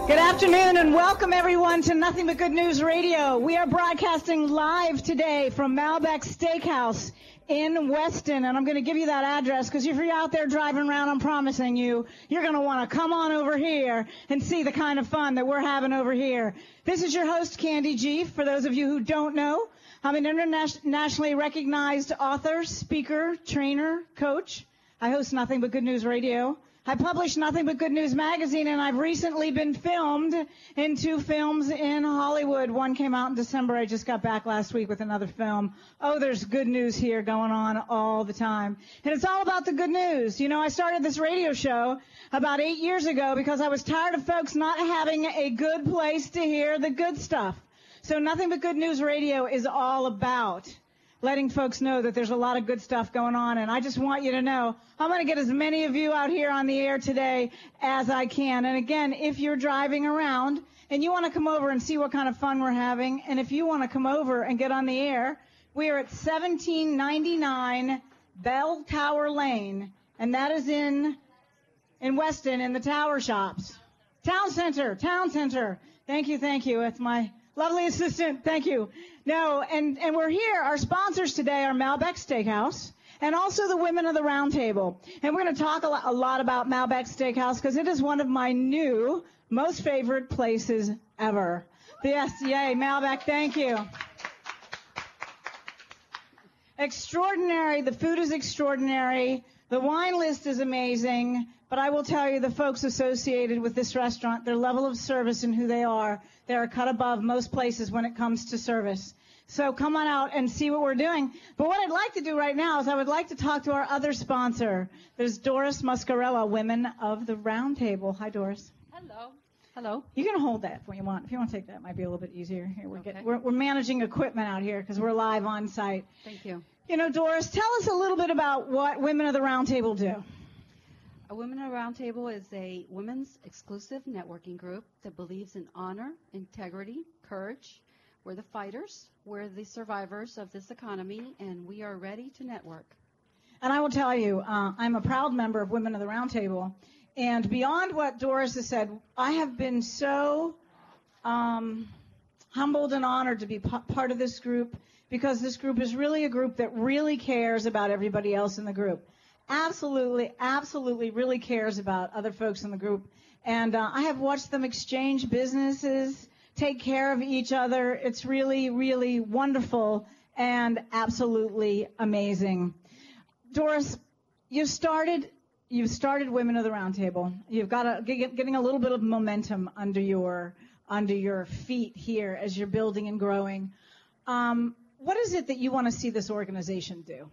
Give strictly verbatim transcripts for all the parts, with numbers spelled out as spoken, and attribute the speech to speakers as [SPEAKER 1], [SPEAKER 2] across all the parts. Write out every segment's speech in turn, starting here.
[SPEAKER 1] Good afternoon and welcome everyone to Nothing But Good News Radio. We are broadcasting live today from Malbec Steakhouse in Weston, and I'm going to give you that address because if you're out there driving around, I'm promising you, you're going to want to come on over here and see the kind of fun that we're having over here. This is your host, Candy G. For those of you who don't know, I'm an internationally recognized author, speaker, trainer, coach. I host Nothing But Good News Radio. I publish Nothing But Good News magazine, and I've recently been filmed in two films in Hollywood. One came out in December. I just got back last week with another film. Oh, there's good news here going on all the time. And it's all about the good news. You know, I started this radio show about eight years ago because I was tired of folks not having a good place to hear the good stuff. So Nothing But Good News Radio is all about letting folks know that there's a lot of good stuff going on. And I just want you to know, I'm going to get as many of you out here on the air today as I can. And again, if you're driving around and you want to come over and see what kind of fun we're having, and if you want to come over and get on the air, we are at seventeen ninety-nine Bell Tower Lane, and that is in in Weston in the Tower Shops. Town Center, Town Center. Thank you, thank you. That's my lovely assistant. Thank you. No, and, and we're here. Our sponsors today are Malbec Steakhouse and also the Women of the Round Table. And we're going to talk a lot, a lot about Malbec Steakhouse because it is one of my new, most favorite places ever. Yes, yay, Malbec, thank you. Extraordinary. The food is extraordinary. The wine list is amazing. But I will tell you, the folks associated with this restaurant, their level of service and who they are, they are cut above most places when it comes to service. So come on out and see what we're doing. But what I'd like to do right now is I would like to talk to our other sponsor. There's Doris Muscarella, Women of the Round Table. Hi, Doris.
[SPEAKER 2] Hello. Hello.
[SPEAKER 1] You can hold that if you want. If you want to take that, it might be a little bit easier. Here, we're,
[SPEAKER 2] Okay.
[SPEAKER 1] getting, we're, we're managing equipment out here because we're live on site.
[SPEAKER 2] Thank you.
[SPEAKER 1] You know, Doris, tell us a little bit about what Women of the Round Table do.
[SPEAKER 2] A Women of the Round Table is a women's exclusive networking group that believes in honor, integrity, courage. We're the fighters. We're the survivors of this economy, and we are ready to network.
[SPEAKER 1] And I will tell you, uh, I'm a proud member of Women of the Round Table. And beyond what Doris has said, I have been so um, humbled and honored to be p- part of this group because this group is really a group that really cares about everybody else in the group. Absolutely, absolutely really cares about other folks in the group. And uh, I have watched them exchange businesses, take care of each other. It's really, really wonderful and absolutely amazing. Doris, you started, you've started Women of the Round Table. You've got a, getting a little bit of momentum under your, under your feet here as you're building and growing. Um, what is it that you want to see this organization do?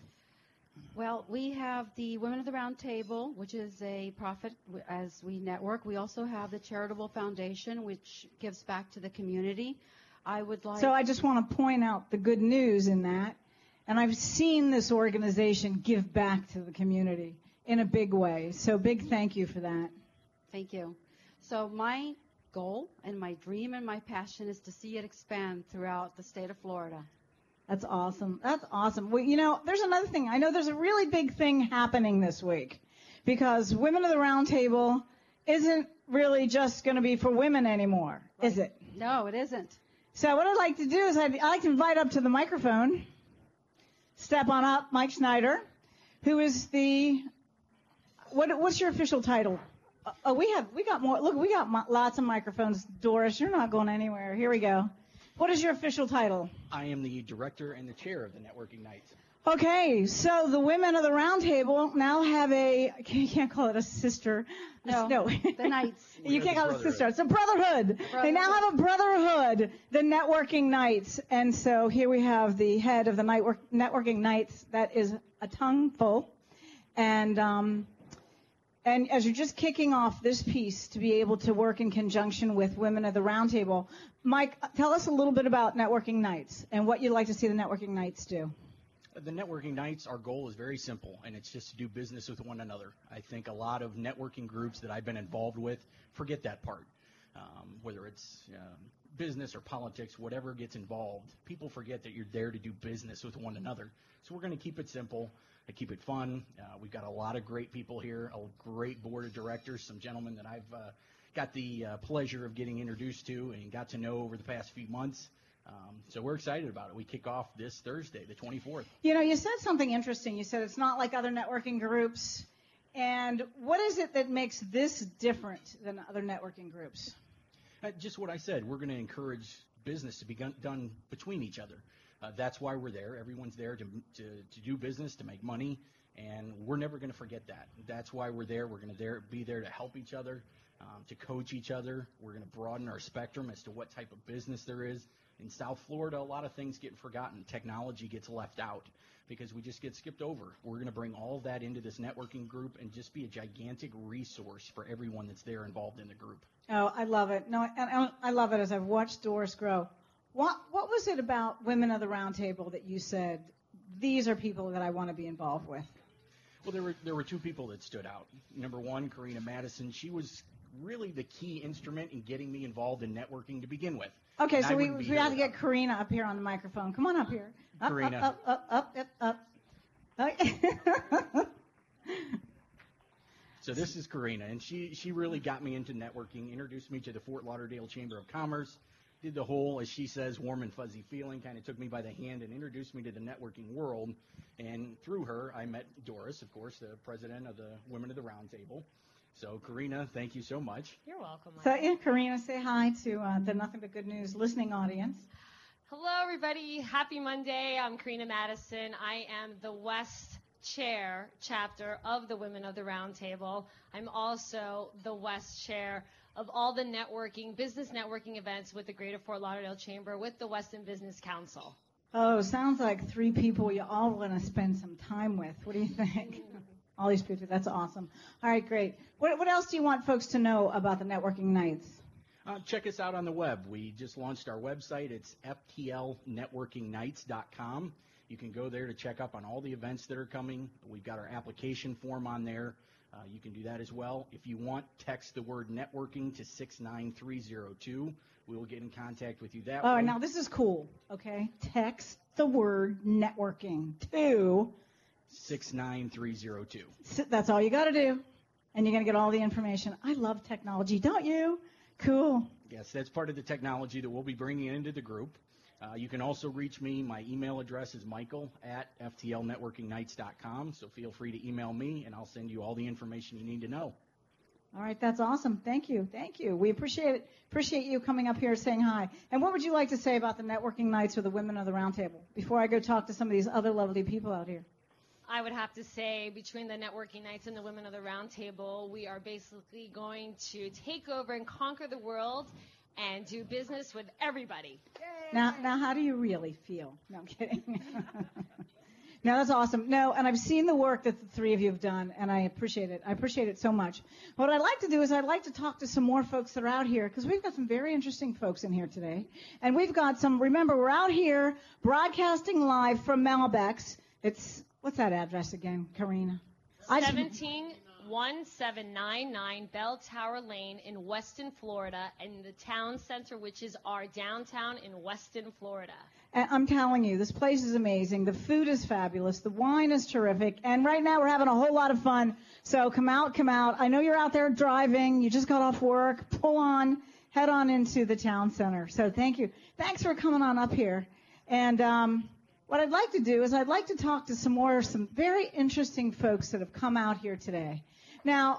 [SPEAKER 2] Well, we have the Women of the Round Table, which is a profit as we network. We also have the Charitable Foundation, which gives back to the community. I would like.
[SPEAKER 1] So I just want to point out the good news in that. And I've seen this organization give back to the community in a big way. So big thank you for that.
[SPEAKER 2] Thank you. So my goal and my dream and my passion is to see it expand throughout the state of Florida.
[SPEAKER 1] That's awesome. That's awesome. Well, you know, there's another thing. I know there's a really big thing happening this week because Women of the Round Table isn't really just going to be for women anymore,
[SPEAKER 2] Right.
[SPEAKER 1] is it?
[SPEAKER 2] No, it isn't.
[SPEAKER 1] So what I'd like to do is I'd, I'd like to invite up to the microphone, step on up, Mike Snyder, who is the, what, what's your official title? Uh, oh, we have, we got more, look, we got mo- lots of microphones. Doris, you're not going anywhere. Here we go. What is your official title?
[SPEAKER 3] I am the director and the chair of the Networking Nights.
[SPEAKER 1] Okay, so the Women of the Round Table now have a, you can't call it a sister.
[SPEAKER 2] No,
[SPEAKER 1] no.
[SPEAKER 2] the Knights.
[SPEAKER 1] You can't call it a
[SPEAKER 3] brotherhood.
[SPEAKER 1] sister. It's a brotherhood. They now have a brotherhood, the Networking Nights. And so here we have the head of the network, Networking Nights. That is a tongue full. And, um, and as you're just kicking off this piece to be able to work in conjunction with Women of the Round Table, Mike, tell us a little bit about Networking Nights and what you'd like to see the Networking Nights do.
[SPEAKER 3] The Networking Nights, our goal is very simple, and it's just to do business with one another. I think a lot of networking groups that I've been involved with forget that part. Um, whether it's um, business or politics, whatever gets involved, people forget that you're there to do business with one another. So we're going to keep it simple. I keep it fun. Uh, we've got a lot of great people here, a great board of directors, some gentlemen that I've uh, got the uh, pleasure of getting introduced to and got to know over the past few months. Um, so we're excited about it. We kick off this Thursday, the twenty-fourth.
[SPEAKER 1] You know, you said something interesting. You said it's not like other networking groups. And what is it that makes this different than other networking groups?
[SPEAKER 3] Uh, just what I said. We're going to encourage business to be gun- done between each other. Uh, that's why we're there. Everyone's there to, to, to do business, to make money, and we're never going to forget that. That's why we're there. We're going to there, be there to help each other, um, to coach each other. We're going to broaden our spectrum as to what type of business there is. In South Florida, a lot of things get forgotten. Technology gets left out because we just get skipped over. We're going to bring all of that into this networking group and just be a gigantic resource for everyone that's there involved in the group.
[SPEAKER 1] Oh, I love it. No, and I love it as I've watched Doris grow. What what was it about Women of the Roundtable that you said, these are people that I want to be involved with?
[SPEAKER 3] Well, there were there were two people that stood out. Number one, Karina Madison. She was really the key instrument in getting me involved in networking to begin with.
[SPEAKER 1] Okay,
[SPEAKER 3] And
[SPEAKER 1] so
[SPEAKER 3] I
[SPEAKER 1] we,
[SPEAKER 3] wouldn't be
[SPEAKER 1] we
[SPEAKER 3] here
[SPEAKER 1] have to get
[SPEAKER 3] without her.
[SPEAKER 1] Karina up here on the microphone. Come on up here. Up,
[SPEAKER 3] Karina.
[SPEAKER 1] Up, up, up, up, up, up. Okay.
[SPEAKER 3] So this is Karina, and she, she really got me into networking, introduced me to the Fort Lauderdale Chamber of Commerce, did the whole, as she says, warm and fuzzy feeling, kind of took me by the hand and introduced me to the networking world. And through her, I met Doris, of course, the president of the Women of the Roundtable. So, Karina, thank you so much.
[SPEAKER 4] You're welcome.
[SPEAKER 1] So,
[SPEAKER 4] Michael.
[SPEAKER 1] yeah, Karina, say hi to uh, the Nothing But Good News listening audience.
[SPEAKER 4] Hello, everybody. Happy Monday. I'm Karina Madison. I am the West Chair chapter of the Women of the Roundtable. I'm also the West Chair of all the networking, business networking events with the Greater Fort Lauderdale Chamber with the Weston Business Council.
[SPEAKER 1] Oh, sounds like three people you all want to spend some time with. What do you think? All these people. That's awesome. All right, great. What, what else do you want folks to know about the networking nights?
[SPEAKER 3] Uh, check us out on the web. We just launched our website. It's f t l networking nights dot com. You can go there to check up on all the events that are coming. We've got our application form on there. Uh, you can do that as well. If you want, text the word networking to six nine three zero two. We will get in contact with you that
[SPEAKER 1] Oh,
[SPEAKER 3] way.
[SPEAKER 1] now this is cool, okay? Text the word networking to,
[SPEAKER 3] six nine three zero two.
[SPEAKER 1] that's all you got to do, and you're going to get all the information. I love technology, don't you? Cool.
[SPEAKER 3] Yes, that's part of the technology that we'll be bringing into the group. Uh, you can also reach me. My email address is michael at f t l networking nights dot com, so feel free to email me, and I'll send you all the information you need to know.
[SPEAKER 1] All right, that's awesome. Thank you. Thank you. We appreciate it. Appreciate you coming up here saying hi. And what would you like to say about the networking nights or the Women of the Roundtable before I go talk to some of these other lovely people out here?
[SPEAKER 4] I would have to say between the networking nights and the Women of the Roundtable, we are basically going to take over and conquer the world and do business with everybody.
[SPEAKER 1] Now, now, how do you really feel? No, I'm kidding. No, that's awesome. No, and I've seen the work that the three of you have done, and I appreciate it. I appreciate it so much. What I'd like to do is I'd like to talk to some more folks that are out here, because we've got some very interesting folks in here today. And we've got some, remember, we're out here broadcasting live from Malbecs. It's, what's that address again, Karina? I-
[SPEAKER 4] seventeen one seven nine nine Bell Tower Lane in Weston, Florida, and the town center, which is our downtown in Weston, Florida.
[SPEAKER 1] And I'm telling you, this place is amazing. The food is fabulous. The wine is terrific. And right now we're having a whole lot of fun. So come out, come out. I know you're out there driving. You just got off work. Pull on, head on into the town center. So thank you. Thanks for coming on up here. And um, what I'd like to do is I'd like to talk to some more, some very interesting folks that have come out here today. Now,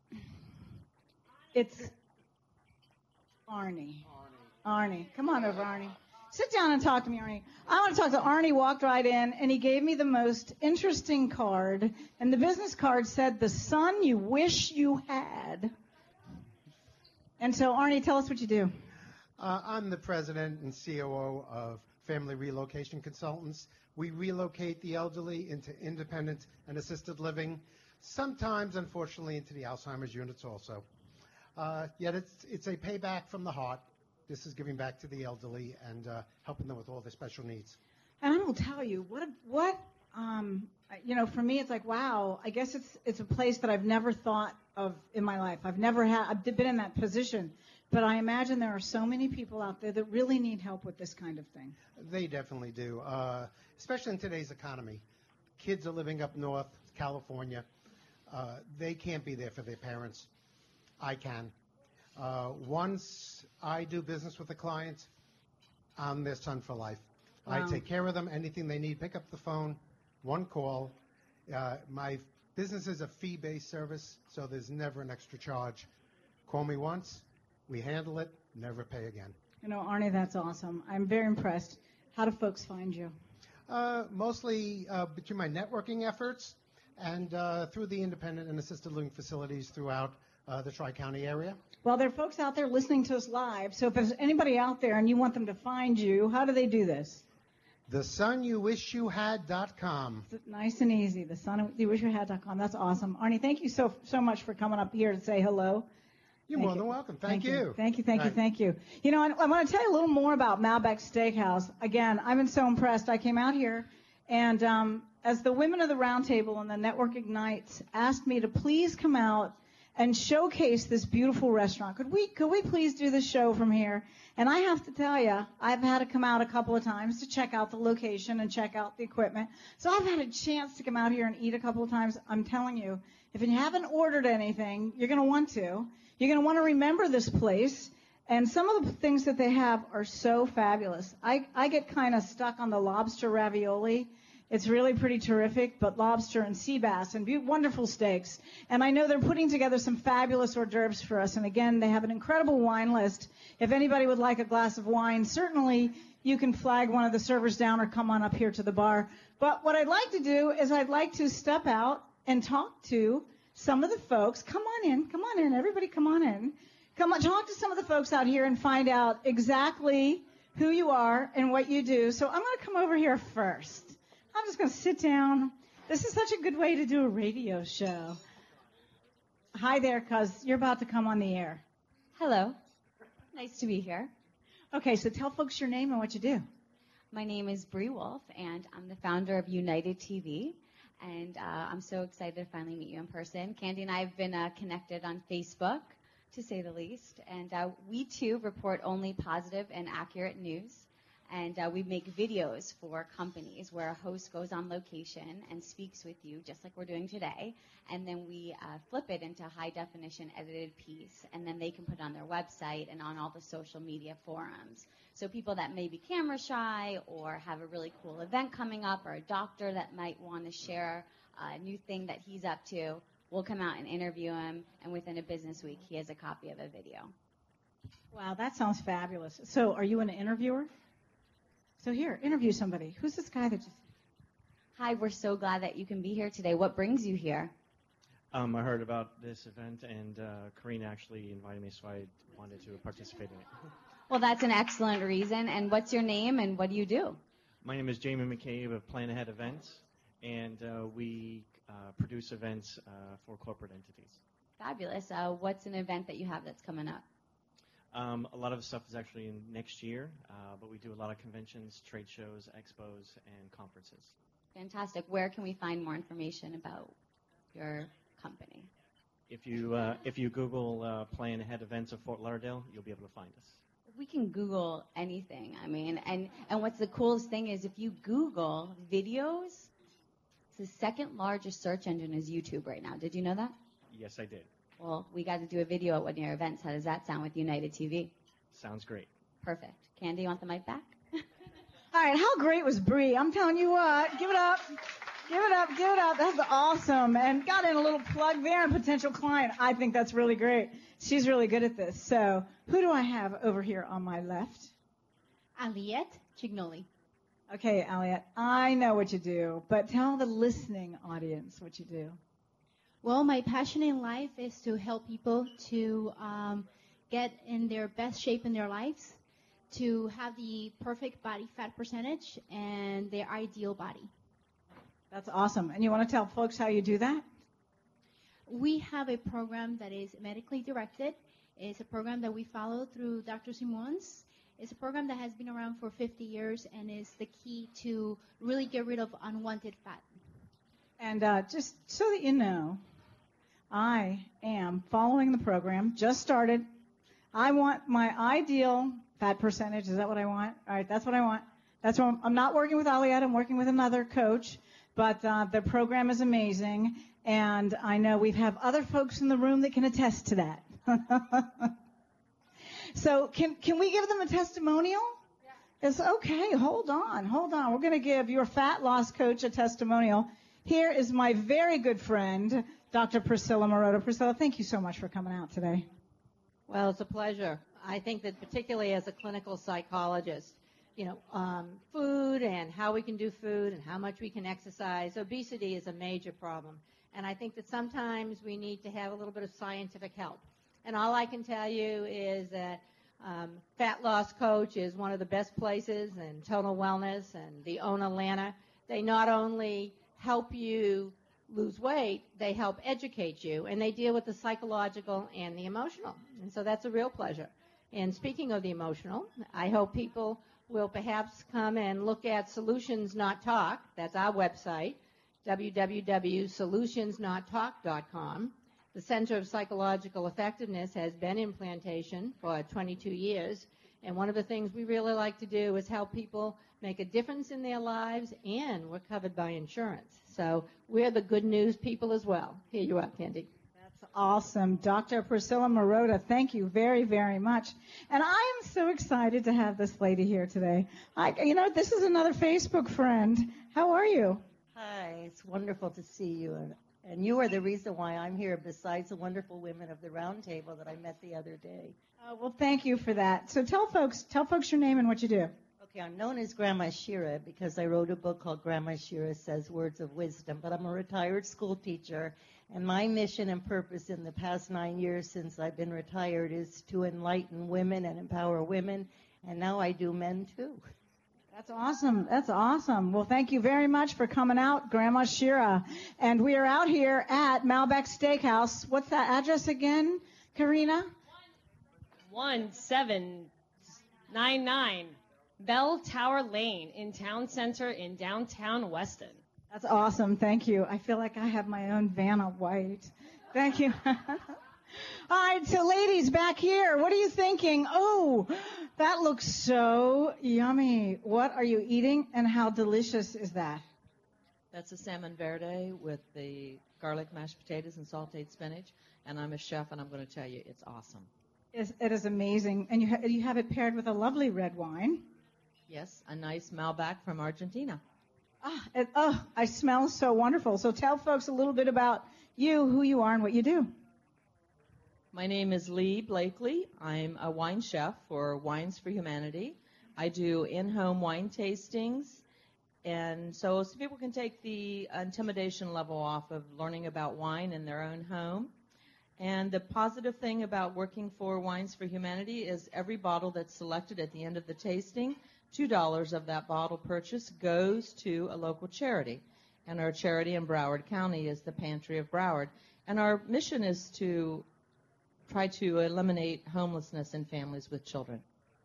[SPEAKER 1] it's Arnie. Arnie. Come on over, Arnie. Sit down and talk to me, Arnie. I want to talk to Arnie. Walked right in, and he gave me the most interesting card. And the business card said, "The son you wish you had." And so, Arnie, tell us what you do.
[SPEAKER 5] Uh, I'm the president and C O O of Family Relocation Consultants. We relocate the elderly into independent and assisted living, sometimes, unfortunately, into the Alzheimer's units also. Uh, yet it's, it's a payback from the heart. This is giving back to the elderly and uh, helping them with all their special needs.
[SPEAKER 1] And I will tell you, what, what, um, you know, for me, it's like, wow, I guess it's it's a place that I've never thought of in my life. I've never had, I've been in that position. But I imagine there are so many people out there that really need help with this kind of thing.
[SPEAKER 5] They definitely do, uh, especially in today's economy. Kids are living up north, California. Uh, they can't be there for their parents. I can. Uh, once I do business with a client, I'm their son for life.
[SPEAKER 1] Wow.
[SPEAKER 5] I take care of them. Anything they need, pick up the phone, one call. Uh, my business is a fee-based service, so there's never an extra charge. Call me once, we handle it, never pay again.
[SPEAKER 1] You know, Arnie, that's awesome. I'm very impressed. How do folks find you?
[SPEAKER 5] Uh, mostly uh, between my networking efforts and uh, through the independent and assisted living facilities throughout uh, the Tri-County area.
[SPEAKER 1] Well, there are folks out there listening to us live, so if there's anybody out there and you want them to find you, how do they do this?
[SPEAKER 5] the son you wish you had dot com.
[SPEAKER 1] Nice and easy, the son you wish you had dot com. That's awesome. Arnie, thank you so so much for coming up here to say hello.
[SPEAKER 5] You're
[SPEAKER 1] Thank
[SPEAKER 5] more
[SPEAKER 1] you.
[SPEAKER 5] than welcome. Thank,
[SPEAKER 1] Thank you.
[SPEAKER 5] you.
[SPEAKER 1] Thank you, thank you,
[SPEAKER 5] Right.
[SPEAKER 1] thank you. You know, I, I want to tell you a little more about Malbec Steakhouse. Again, I've been so impressed. I came out here, and um, as the women of the round table and the Network Ignites asked me to please come out and showcase this beautiful restaurant. Could we could we please do this show from here? And I have to tell you, I've had to come out a couple of times to check out the location and check out the equipment. So I've had a chance to come out here and eat a couple of times. I'm telling you, if you haven't ordered anything, you're going to want to. You're going to want to remember this place. And some of the things that they have are so fabulous. I, I get kind of stuck on the lobster ravioli. It's really pretty terrific, but lobster and sea bass and be- wonderful steaks. And I know they're putting together some fabulous hors d'oeuvres for us. And again, they have an incredible wine list. If anybody would like a glass of wine, certainly you can flag one of the servers down or come on up here to the bar. But what I'd like to do is I'd like to step out and talk to some of the folks. Come on in. Come on in. Everybody come on in. Come on, talk to some of the folks out here and find out exactly who you are and what you do. So I'm going to come over here first. I'm just going to sit down. This is such a good way to do a radio show. Hi there, cuz you're about to come on the air.
[SPEAKER 6] Hello. Nice to be here.
[SPEAKER 1] Okay, so tell folks your name and what you do.
[SPEAKER 6] My name is Bree Wolf, and I'm the founder of United T V. And uh, I'm so excited to finally meet you in person. Candy and I have been uh, connected on Facebook, to say the least. And uh, we, too, report only positive and accurate news. And uh, we make videos for companies where a host goes on location and speaks with you, just like we're doing today. And then we uh, flip it into a high-definition edited piece. And then they can put it on their website and on all the social media forums. So people that may be camera shy or have a really cool event coming up, or a doctor that might want to share a new thing that he's up to, we'll come out and interview him. And within a business week, he has a copy of a video.
[SPEAKER 1] Wow, that sounds fabulous. So are you an interviewer? So here, interview somebody. Who's this guy that just...
[SPEAKER 6] Hi, we're so glad that you can be here today. What brings you here?
[SPEAKER 7] Um, I heard about this event, and uh, Karina actually invited me, so I wanted to participate in it.
[SPEAKER 6] Well, that's an excellent reason. And what's your name, and what do you do?
[SPEAKER 7] My name is Jamie McCabe of Plan Ahead Events, and uh, we uh, produce events uh, for corporate entities.
[SPEAKER 6] Fabulous. Uh, what's an event that you have that's coming up?
[SPEAKER 7] Um, a lot of the stuff is actually in next year, uh, but we do a lot of conventions, trade shows, expos, and conferences.
[SPEAKER 6] Fantastic. Where can we find more information about your company?
[SPEAKER 7] If you uh, if you Google uh, Plan Ahead Events of Fort Lauderdale, you'll be able to find us.
[SPEAKER 6] We can Google anything. I mean, and, and what's the coolest thing is if you Google videos, it's the second largest search engine is YouTube right now. Did you know that?
[SPEAKER 7] Yes, I did.
[SPEAKER 6] Well, we got to do a video at one of your events. How does that sound with United T V?
[SPEAKER 7] Sounds great.
[SPEAKER 6] Perfect. Candy, you want the mic back?
[SPEAKER 1] All right, how great was Bree? I'm telling you what, give it up. Give it up, give it up. That's awesome. And got in a little plug there, and potential client. I think that's really great. She's really good at this. So who do I have over here on my left?
[SPEAKER 8] Aliette Chignoli.
[SPEAKER 1] Okay, Aliette, I know what you do, but tell the listening audience what you do.
[SPEAKER 8] Well, my passion in life is to help people to um, get in their best shape in their lives, to have the perfect body fat percentage and their ideal body.
[SPEAKER 1] That's awesome. And you want to tell folks how you do that?
[SPEAKER 8] We have a program that is medically directed. It's a program that we follow through Doctor Simons. It's a program that has been around for fifty years and is the key to really get rid of unwanted fat.
[SPEAKER 1] And uh, just so that you know, I am following the program, just started. I want my ideal fat percentage. Is that what I want? All right, that's what I want. That's what I'm, I'm not working with Aliette. I'm working with another coach. But uh, the program is amazing. And I know we have other folks in the room that can attest to that. So can can we give them a testimonial? Yeah. It's okay. Hold on. Hold on. We're going to give your fat loss coach a testimonial. Here is my very good friend, Doctor Priscilla Marotta. Priscilla, thank you so much for coming out today.
[SPEAKER 9] Well, it's a pleasure. I think that particularly as a clinical psychologist, you know, um, food and how we can do food and how much we can exercise, obesity is a major problem. And I think that sometimes we need to have a little bit of scientific help. And all I can tell you is that um, Fat Loss Coach is one of the best places, and Total Wellness and the Own Atlanta. They not only help you lose weight, they help educate you, and they deal with the psychological and the emotional. And so that's a real pleasure. And speaking of the emotional, I hope people will perhaps come and look at Solutions Not Talk. That's our website, w w w dot solutions not talk dot com. The Center of Psychological Effectiveness has been in Plantation for twenty-two years, and one of the things we really like to do is help people make a difference in their lives, and we're covered by insurance. So we're the good news people as well. Here you are, Candy.
[SPEAKER 1] That's awesome. Doctor Priscilla Marotta, thank you very, very much. And I am so excited to have this lady here today. I, you know, this is another Facebook friend. How are you?
[SPEAKER 10] Hi, it's wonderful to see you. And, and you are the reason why I'm here, besides the wonderful women of the round table that I met the other day.
[SPEAKER 1] Uh, well, thank you for that. So tell folks, tell folks your name and what you do.
[SPEAKER 10] Okay, I'm known as Grandma Shira because I wrote a book called Grandma Shira Says Words of Wisdom, but I'm a retired school teacher, and my mission and purpose in the past nine years since I've been retired is to enlighten women and empower women, and now I do men too.
[SPEAKER 1] That's awesome. That's awesome. Well, thank you very much for coming out, Grandma Shira. And we are out here at Malbec Steakhouse. What's that address again, Karina?
[SPEAKER 4] one seven nine nine Bell Tower Lane in Town Center in downtown Weston.
[SPEAKER 1] That's awesome. Thank you. I feel like I have my own Vanna White. Thank you. All right, so ladies back here, what are you thinking? Oh, that looks so yummy. What are you eating, and how delicious is that?
[SPEAKER 11] That's a salmon verde with the garlic mashed potatoes and sauteed spinach, and I'm a chef, and I'm going to tell you it's awesome.
[SPEAKER 1] It's, it is amazing, and you, ha- you have it paired with a lovely red wine.
[SPEAKER 11] Yes, a nice Malbec from Argentina.
[SPEAKER 1] Ah, it, oh, I smell so wonderful. So tell folks a little bit about you, who you are, and what you do.
[SPEAKER 11] My name is Lee Blakely. I'm a wine chef for Wines for Humanity. I do in-home wine tastings, and so, so people can take the intimidation level off of learning about wine in their own home. And the positive thing about working for Wines for Humanity is every bottle that's selected at the end of the tasting, two dollars of that bottle purchase goes to a local charity. And our charity in Broward County is the Pantry of Broward. And our mission is to try to eliminate homelessness in families with children.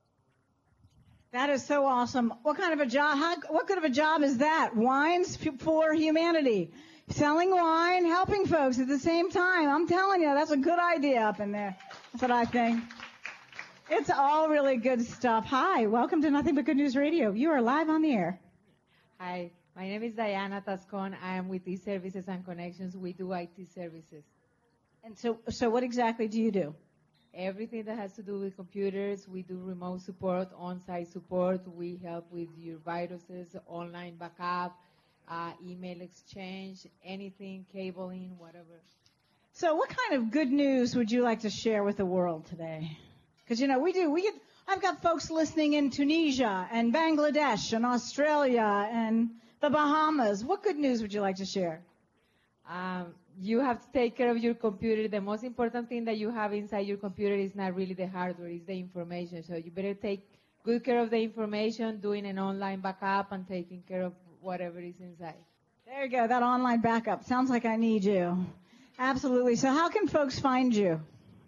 [SPEAKER 1] That is so awesome. What kind of a job, how, what kind of a job is that? Wines for Humanity. Selling wine, helping folks at the same time. I'm telling you, that's a good idea up in there. That's what I think. It's all really good stuff. Hi, welcome to Nothing But Good News Radio. You are live on the air.
[SPEAKER 12] Hi, my name is Diana Tascon. I am with E-Services and Connections. We do I T services.
[SPEAKER 1] And so, so what exactly do you do?
[SPEAKER 12] Everything that has to do with computers. We do remote support, on-site support. We help with your viruses, online backup, uh, email exchange, anything, cabling, whatever.
[SPEAKER 1] So what kind of good news would you like to share with the world today? Because, you know, we do. We get, I've got folks listening in Tunisia and Bangladesh and Australia and the Bahamas. What good news would you like to share?
[SPEAKER 12] Um, you have to take care of your computer. The most important thing that you have inside your computer is not really the hardware, it's the information. So you better take good care of the information, doing an online backup and taking care of whatever is inside.
[SPEAKER 1] There you go, that online backup. Sounds like I need you. Absolutely. So how can folks find you?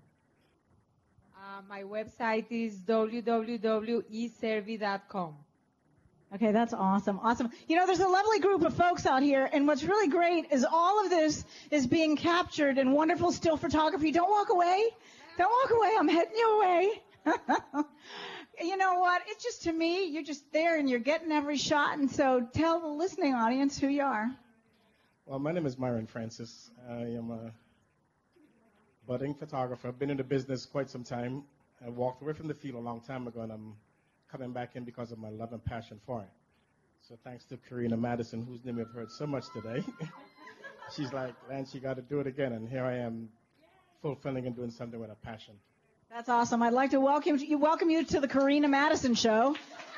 [SPEAKER 12] Uh, my website is w w w dot e servi dot com.
[SPEAKER 1] Okay, that's awesome. Awesome. You know, there's a lovely group of folks out here, and what's really great is all of this is being captured in wonderful still photography. Don't walk away. Don't walk away. I'm heading you away. You know what? It's just, to me, you're just there and you're getting every shot, and so tell the listening audience who you are.
[SPEAKER 13] Well, my name is Myron Francis. I am a budding photographer. I've been in the business quite some time. I walked away from the field a long time ago, and I'm coming back in because of my love and passion for it. So thanks to Karina Madison, whose name we've heard so much today. She's like, Lance, you got to do it again. And here I am fulfilling and doing something with a passion.
[SPEAKER 1] That's awesome. I'd like to welcome you, welcome you to the Karina Madison Show.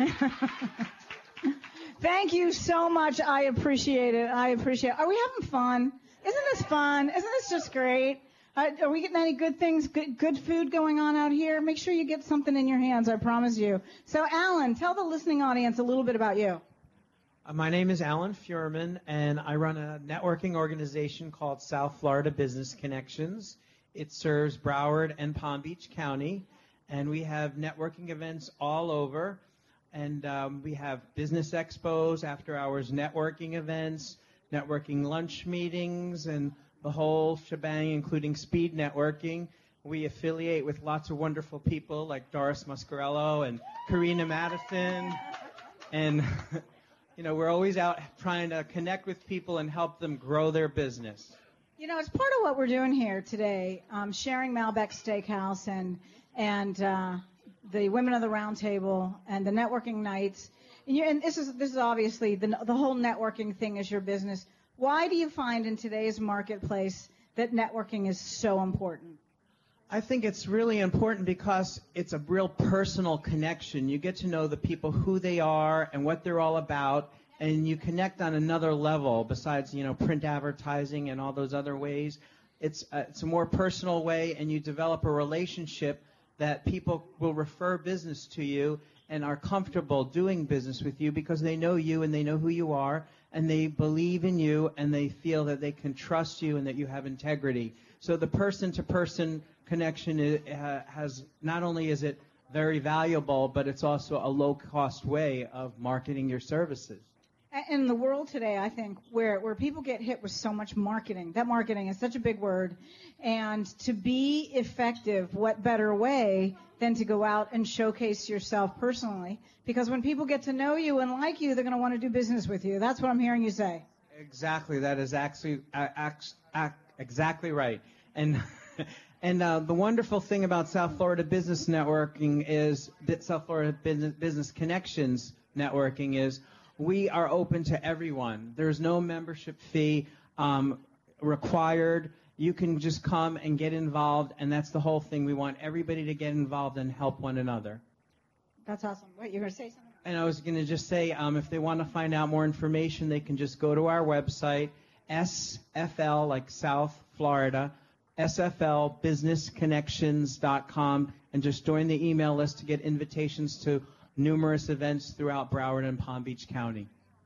[SPEAKER 1] Thank you so much. I appreciate it. I appreciate it. Are we having fun? Isn't this fun? Isn't this just great? Uh, are we getting any good things, good, good food going on out here? Make sure you get something in your hands, I promise you. So, Alan, tell the listening audience a little bit about you.
[SPEAKER 14] Uh, my name is Alan Furman, and I run a networking organization called South Florida Business Connections. It serves Broward and Palm Beach County, and we have networking events all over. And um, we have business expos, after-hours networking events, networking lunch meetings, and the whole shebang, including speed networking. We affiliate with lots of wonderful people like Doris Muscarello and Karina Madison. And, you know, we're always out trying to connect with people and help them grow their business.
[SPEAKER 1] You know, it's part of what we're doing here today, um, sharing Malbec Steakhouse and, and uh, the Women of the Round Table and the networking nights. And, you, and this is this is obviously the, the whole networking thing is your business. Why do you find in today's marketplace that networking is so important?
[SPEAKER 14] I think it's really important because it's a real personal connection. You get to know the people, who they are and what they're all about, and you connect on another level besides, you know, print advertising and all those other ways. It's a, it's a more personal way, and you develop a relationship that people will refer business to you and are comfortable doing business with you because they know you and they know who you are, and they believe in you, and they feel that they can trust you and that you have integrity. So the person-to-person connection is, uh, has not only is it very valuable, but it's also a low-cost way of marketing your services.
[SPEAKER 1] In the world today, I think, where, where people get hit with so much marketing, that marketing is such a big word, and to be effective, what better way than to go out and showcase yourself personally? Because when people get to know you and like you, they're going to want to do business with you. That's what I'm hearing you say.
[SPEAKER 14] Exactly. That is actually uh, act, act, exactly right. And and uh, the wonderful thing about South Florida Business Networking is that South Florida Business, Business Connections Networking is we are open to everyone. There's no membership fee um, required. You can just come and get involved, and that's the whole thing. We want everybody to get involved and help one another.
[SPEAKER 1] That's awesome. Wait, you're going to say something?
[SPEAKER 14] And I was going to just say, um, if they want to find out more information, they can just go to our website, S F L, like South Florida, S F L business connections dot com, and just join the email list to get invitations to numerous events throughout Broward and Palm Beach County.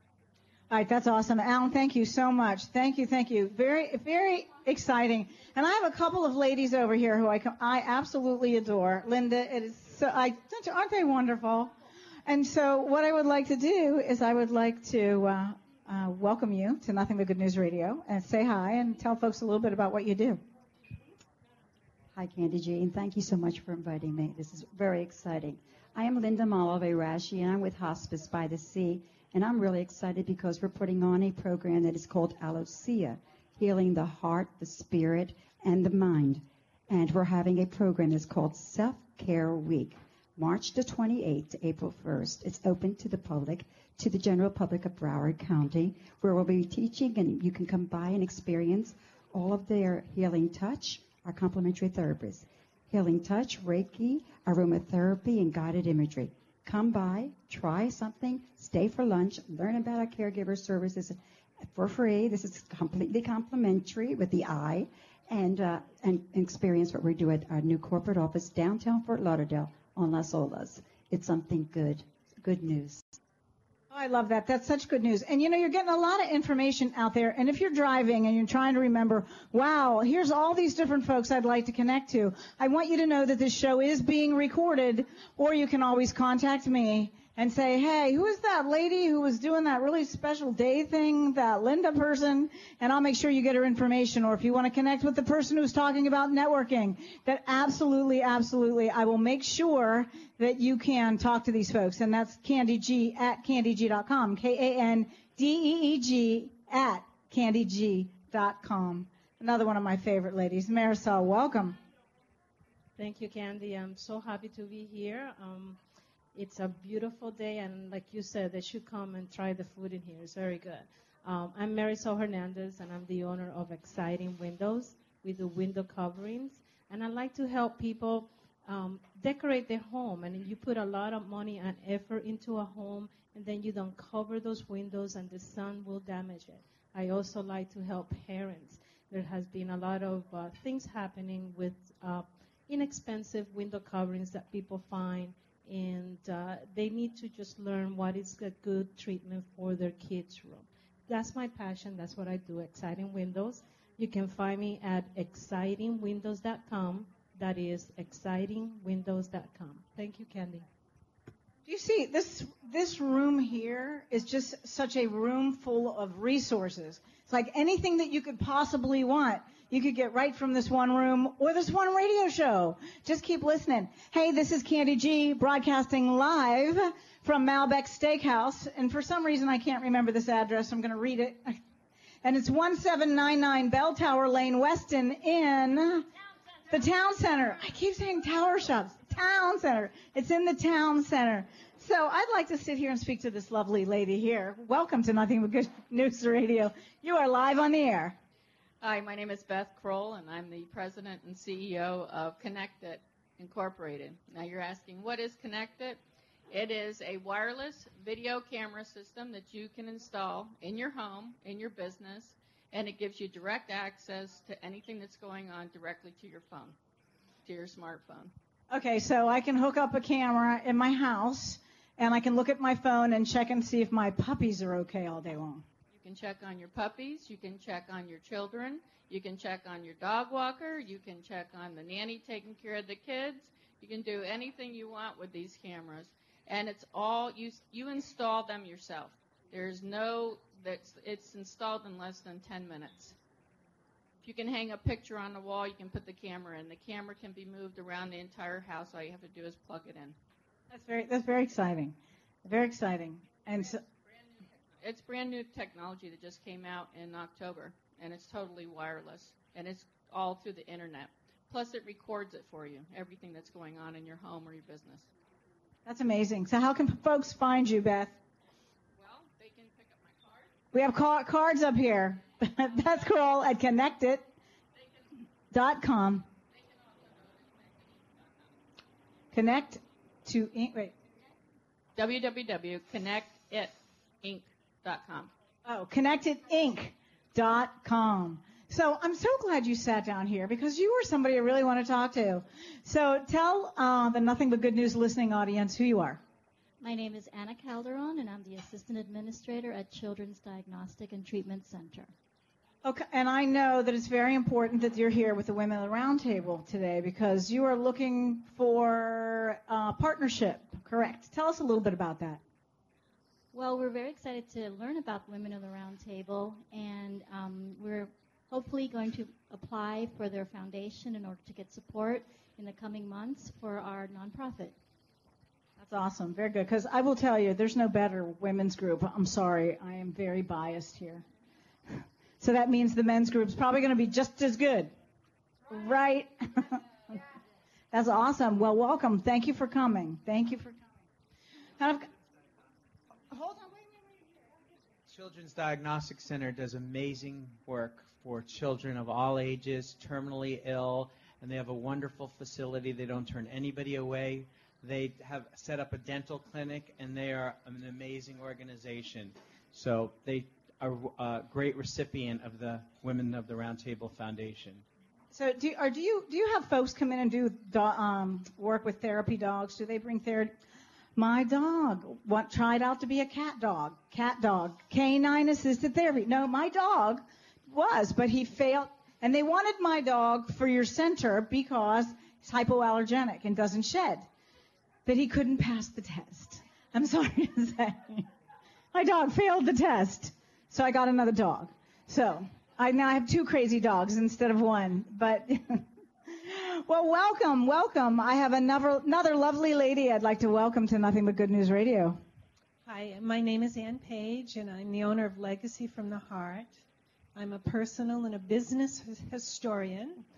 [SPEAKER 1] All right, that's awesome. Alan, thank you so much. Thank you, thank you. Very, very exciting. And I have a couple of ladies over here who I, I absolutely adore. Linda, it is so, I, aren't they wonderful? And so what I would like to do is I would like to uh, uh, welcome you to Nothing But Good News Radio and say hi and tell folks a little bit about what you do.
[SPEAKER 15] Hi, Candy Jean. Thank you so much for inviting me. This is very exciting. I am Linda Malave-Rashi, and I'm with Hospice by the Sea, and I'm really excited because we're putting on a program that is called Alosia, Healing the Heart, the Spirit, and the Mind. And we're having a program that's called Self-Care Week, March the twenty-eighth to April first. It's open to the public, to the general public of Broward County, where we'll be teaching, and you can come by and experience all of their healing touch, our complimentary therapists. Healing touch, Reiki, aromatherapy, and guided imagery. Come by, try something, stay for lunch, learn about our caregiver services for free. This is completely complimentary with the eye, and uh, and experience what we do at our new corporate office downtown Fort Lauderdale on Las Olas. It's something good, good news.
[SPEAKER 1] I love that. That's such good news. And, you know, you're getting a lot of information out there. And if you're driving and you're trying to remember, wow, here's all these different folks I'd like to connect to, I want you to know that this show is being recorded, or you can always contact me and say, hey, who is that lady who was doing that really special day thing, that Linda person? And I'll make sure you get her information. Or if you want to connect with the person who's talking about networking, that absolutely, absolutely, I will make sure that you can talk to these folks. And that's Candy G at candy g dot com, K A N D E E G at candy g dot com. Another one of my favorite ladies. Marisol, welcome.
[SPEAKER 16] Thank you, Candy. I'm so happy to be here. Um, it's a beautiful day, and like you said, they should come and try the food in here. It's very good. Um, I'm Marisol Hernandez, and I'm the owner of Exciting Windows. We do window coverings, and I like to help people um, decorate their home. And you put a lot of money and effort into a home, and then you don't cover those windows, and the sun will damage it. I also like to help parents. There has been a lot of uh, things happening with uh, inexpensive window coverings that people find, and uh, they need to just learn what is a good treatment for their kids' room. That's my passion. That's what I do, Exciting Windows. You can find me at exciting windows dot com. That is exciting windows dot com. Thank you, Candy.
[SPEAKER 1] Do you see, this this room here is just such a room full of resources. It's like anything that you could possibly want, you could get right from this one room or this one radio show. Just keep listening. Hey, this is Candy G broadcasting live from Malbec Steakhouse. And for some reason, I can't remember this address. I'm going to read it. And it's one seven nine nine Bell Tower Lane, Weston, in the Town Center. I keep saying Tower Shops. Town Center. It's in the Town Center. So I'd like to sit here and speak to this lovely lady here. Welcome to Nothing But Good News Radio. You are live on the air.
[SPEAKER 17] Hi, my name is Beth Kroll, and I'm the president and C E O of Connect-It Incorporated. Now you're asking, what is Connect-It? It is a wireless video camera system that you can install in your home, in your business, and it gives you direct access to anything that's going on directly to your phone, to your smartphone.
[SPEAKER 1] Okay, so I can hook up a camera in my house, and I can look at my phone and check and see if my puppies are okay all day long.
[SPEAKER 17] You can check on your puppies. You can check on your children. You can check on your dog walker. You can check on the nanny taking care of the kids. You can do anything you want with these cameras. And it's all, you, you install them yourself. There's no, that's, it's installed in less than ten minutes. If you can hang a picture on the wall, you can put the camera in. The camera can be moved around the entire house. All you have to do is plug it in.
[SPEAKER 1] That's very, that's very exciting. Very exciting. And so,
[SPEAKER 17] it's brand new technology that just came out in October, and it's totally wireless, and it's all through the internet. Plus, it records it for you, everything that's going on in your home or your business.
[SPEAKER 1] that's amazing. So how can folks find you, Beth?
[SPEAKER 17] Well, they can pick up my card.
[SPEAKER 1] We have ca- cards up here. Beth Kroll at connect it dot com. Connect to Inc. Wait.
[SPEAKER 17] w w w dot connect it inc dot com.
[SPEAKER 1] Oh, connect it inc dot com. So I'm so glad you sat down here because you were somebody I really want to talk to. So tell uh, the Nothing But Good News listening audience who you are.
[SPEAKER 18] My name is Anna Calderon, and I'm the Assistant Administrator at Children's Diagnostic and Treatment Center.
[SPEAKER 1] Okay, and I know that it's very important that you're here with the Women of the Roundtable today because you are looking for uh, partnership, correct? Tell us a little bit about that.
[SPEAKER 18] Well, we're very excited to learn about Women of the Roundtable, and um, we're hopefully going to apply for their foundation in order to get support in the coming months for our nonprofit.
[SPEAKER 1] That's awesome. Very good. Because I will tell you, there's no better women's group. I'm sorry. I am very biased here. So that means the men's group's probably going to be just as good. Right? That's awesome. Well, welcome. Thank you for coming. Thank you for coming. Kind of, hold on. Wait, wait, wait.
[SPEAKER 14] Children's Diagnostic Center does amazing work for children of all ages, terminally ill, and they have a wonderful facility. They don't turn anybody away. They have set up a dental clinic, and they are an amazing organization. So they are a great recipient of the Women of the Roundtable Foundation.
[SPEAKER 1] So do, or do you do you have folks come in and do do, um, work with therapy dogs? Do they bring therapy? My dog what, tried out to be a cat dog, cat dog, canine assisted therapy. No, my dog was, but he failed. And they wanted my dog for your center because he's hypoallergenic and doesn't shed. But he couldn't pass the test. I'm sorry to say. My dog failed the test. So I got another dog. So I now have two crazy dogs instead of one. But, well, welcome, welcome. I have another, another lovely lady I'd like to welcome to Nothing But Good News Radio.
[SPEAKER 19] Hi, my name is Ann Page, and I'm the owner of Legacy from the Heart. I'm a personal and a business historian,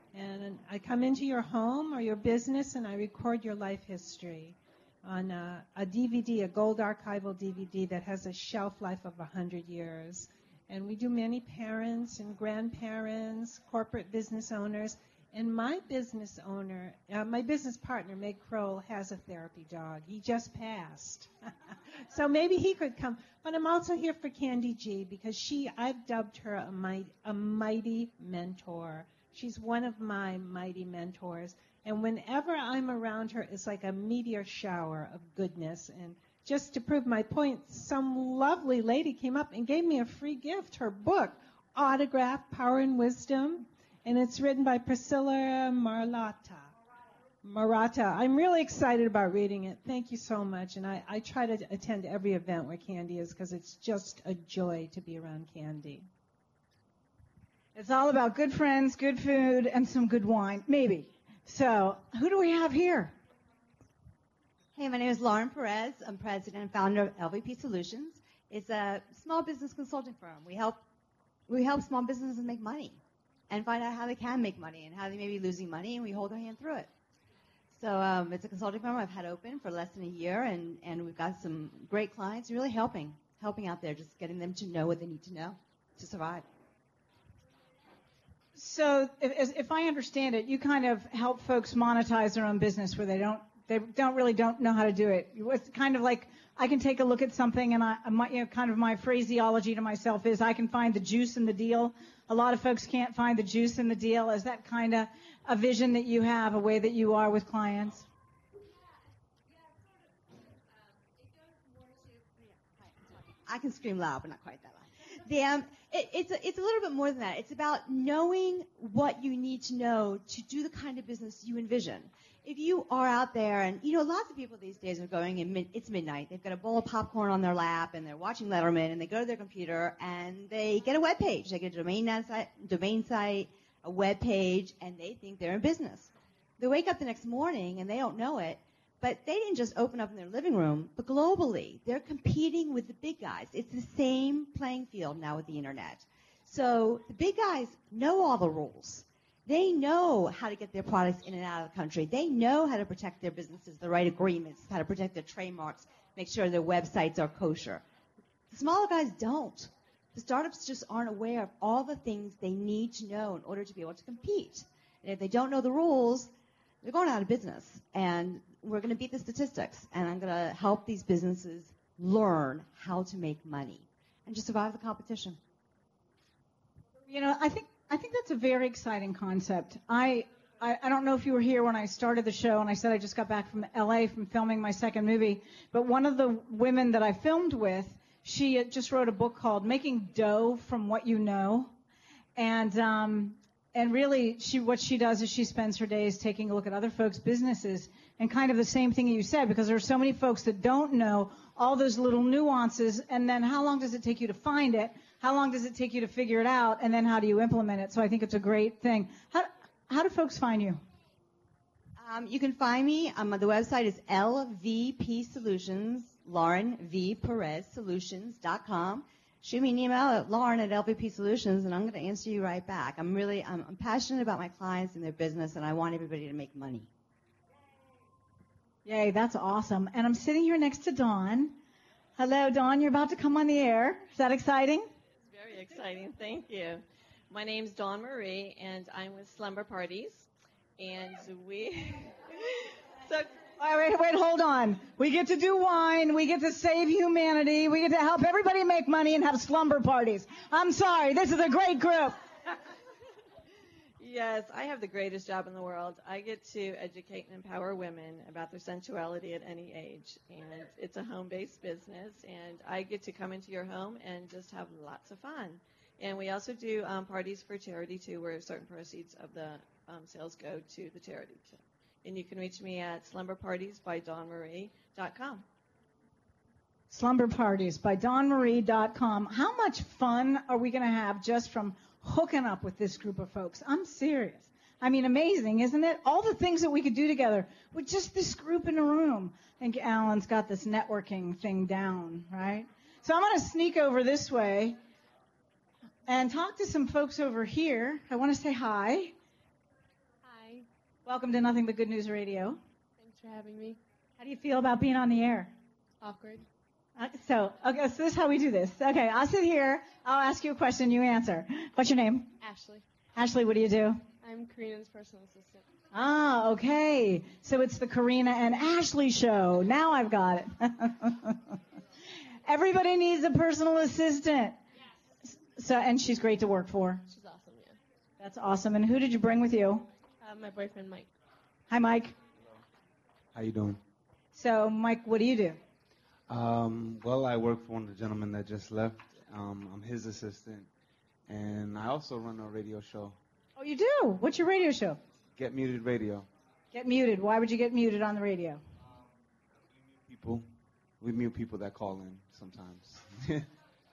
[SPEAKER 19] And I come into your home or your business and I record your life history on a, a D V D, a gold archival D V D that has a shelf life of one hundred years. And we do many parents and grandparents, corporate business owners. And my business owner, uh, my business partner, Meg Kroll, has a therapy dog. He just passed. So maybe he could come. But I'm also here for Candy G because she, I've dubbed her a, might, a mighty mentor. She's one of my mighty mentors. And whenever I'm around her, it's like a meteor shower of goodness. And just to prove my point, some lovely lady came up and gave me a free gift, her book, Autograph, Power and Wisdom. And it's written by Priscilla Marlata. Marata. I'm really excited about reading it. Thank you so much. And I, I try to attend every event where Candy is because it's just a joy to be around Candy.
[SPEAKER 1] It's all about good friends, good food, and some good wine, maybe. So who do we have here?
[SPEAKER 20] Hey, my name is Lauren Perez. I'm president and founder of L V P Solutions. It's a small business consulting firm. We help we help small businesses make money and find out how they can make money and how they may be losing money, and we hold their hand through it. So um, it's a consulting firm I've had open for less than a year, and, and we've got some great clients really helping, helping out there, just getting them to know what they need to know to survive.
[SPEAKER 1] So if, if I understand it, you kind of help folks monetize their own business where they don't they don't really don't know how to do it. It's kind of like I can take a look at something and I, my, you know, kind of my phraseology to myself is I can find the juice in the deal. A lot of folks can't find the juice in the deal. Is that kind of a vision that you have, a way that you are with clients?
[SPEAKER 20] I can scream loud, but not quite that loud. The, um, it, it's, a, it's a little bit more than that. It's about knowing what you need to know to do the kind of business you envision. If you are out there, and, you know, lots of people these days are going, in mid, it's midnight, they've got a bowl of popcorn on their lap, and they're watching Letterman, and they go to their computer, and they get a web page. They get a domain site, domain site, a web page, and they think they're in business. They wake up the next morning, and they don't know it, but they didn't just open up in their living room, but globally, they're competing with the big guys. It's the same playing field now with the Internet. So the big guys know all the rules. They know how to get their products in and out of the country. They know how to protect their businesses, the right agreements, how to protect their trademarks, make sure their websites are kosher. The smaller guys don't. The startups just aren't aware of all the things they need to know in order to be able to compete. And if they don't know the rules, they're going out of business. And we're going to beat the statistics. And I'm going to help these businesses learn how to make money and to survive the competition.
[SPEAKER 1] You know, I think I think that's a very exciting concept. I, I I don't know if you were here when I started the show, and I said I just got back from L A from filming my second movie, but one of the women that I filmed with, she just wrote a book called Making Dough from What You Know, and um, and really she what she does is she spends her days taking a look at other folks' businesses, and kind of the same thing you said, because there are so many folks that don't know all those little nuances, and then how long does it take you to find it? How long does it take you to figure it out, and then how do you implement it? So I think it's a great thing. How, how do folks find you?
[SPEAKER 20] Um, you can find me. Um, the website is L V P Solutions, Lauren V. Perez Solutions dot com. Shoot me an email at Lauren at L V P Solutions, and I'm going to answer you right back. I'm really I'm, I'm passionate about my clients and their business, and I want everybody to make money.
[SPEAKER 1] Yay, that's awesome. And I'm sitting here next to Dawn. Hello, Dawn. You're about to come on the air. Is that exciting?
[SPEAKER 21] Very exciting. Thank you. My name's Dawn Marie, and I'm with Slumber Parties. And we... so,
[SPEAKER 1] wait, wait, wait, hold on. We get to do wine. We get to save humanity. We get to help everybody make money and have slumber parties. I'm sorry. This is a great group.
[SPEAKER 21] Yes, I have the greatest job in the world. I get to educate and empower women about their sensuality at any age. And it's a home-based business, and I get to come into your home and just have lots of fun. And we also do um, parties for charity, too, where certain proceeds of the um, sales go to the charity, too. And you can reach me at slumber parties by dawn marie dot com.
[SPEAKER 1] Slumber Parties by dawn marie dot com. How much fun are we going to have just from hooking up with this group of folks? I'm serious. I mean, amazing, isn't it? All the things that we could do together with just this group in a room. I think Alan's got this networking thing down, right? So I'm going to sneak over this way and talk to some folks over here. I want to say hi. Welcome to Nothing But Good News Radio.
[SPEAKER 2] Thanks for having me.
[SPEAKER 1] How do you feel about being on the air?
[SPEAKER 2] Awkward.
[SPEAKER 1] Uh, so, okay, so this is how we do this. Okay, I'll sit here. I'll ask you a question. You answer. What's your name?
[SPEAKER 2] Ashley.
[SPEAKER 1] Ashley, what do you do?
[SPEAKER 2] I'm Karina's personal assistant.
[SPEAKER 1] Ah, okay. So it's the Karina and Ashley show. Now I've got it. Everybody needs a personal assistant. Yes. So, and she's great to work for.
[SPEAKER 2] She's awesome, yeah.
[SPEAKER 1] That's awesome. And who did you bring with you?
[SPEAKER 2] Uh, my boyfriend, Mike.
[SPEAKER 1] Hi, Mike.
[SPEAKER 22] How you doing?
[SPEAKER 1] So, Mike, what do you do?
[SPEAKER 22] Um, well, I work for one of the gentlemen that just left. Um, I'm his assistant, and I also run a radio show,
[SPEAKER 1] Oh, you do? What's your radio show?
[SPEAKER 22] Get Muted Radio.
[SPEAKER 1] Get muted. Why would you get muted on the radio?
[SPEAKER 22] People, we mute people that call in sometimes.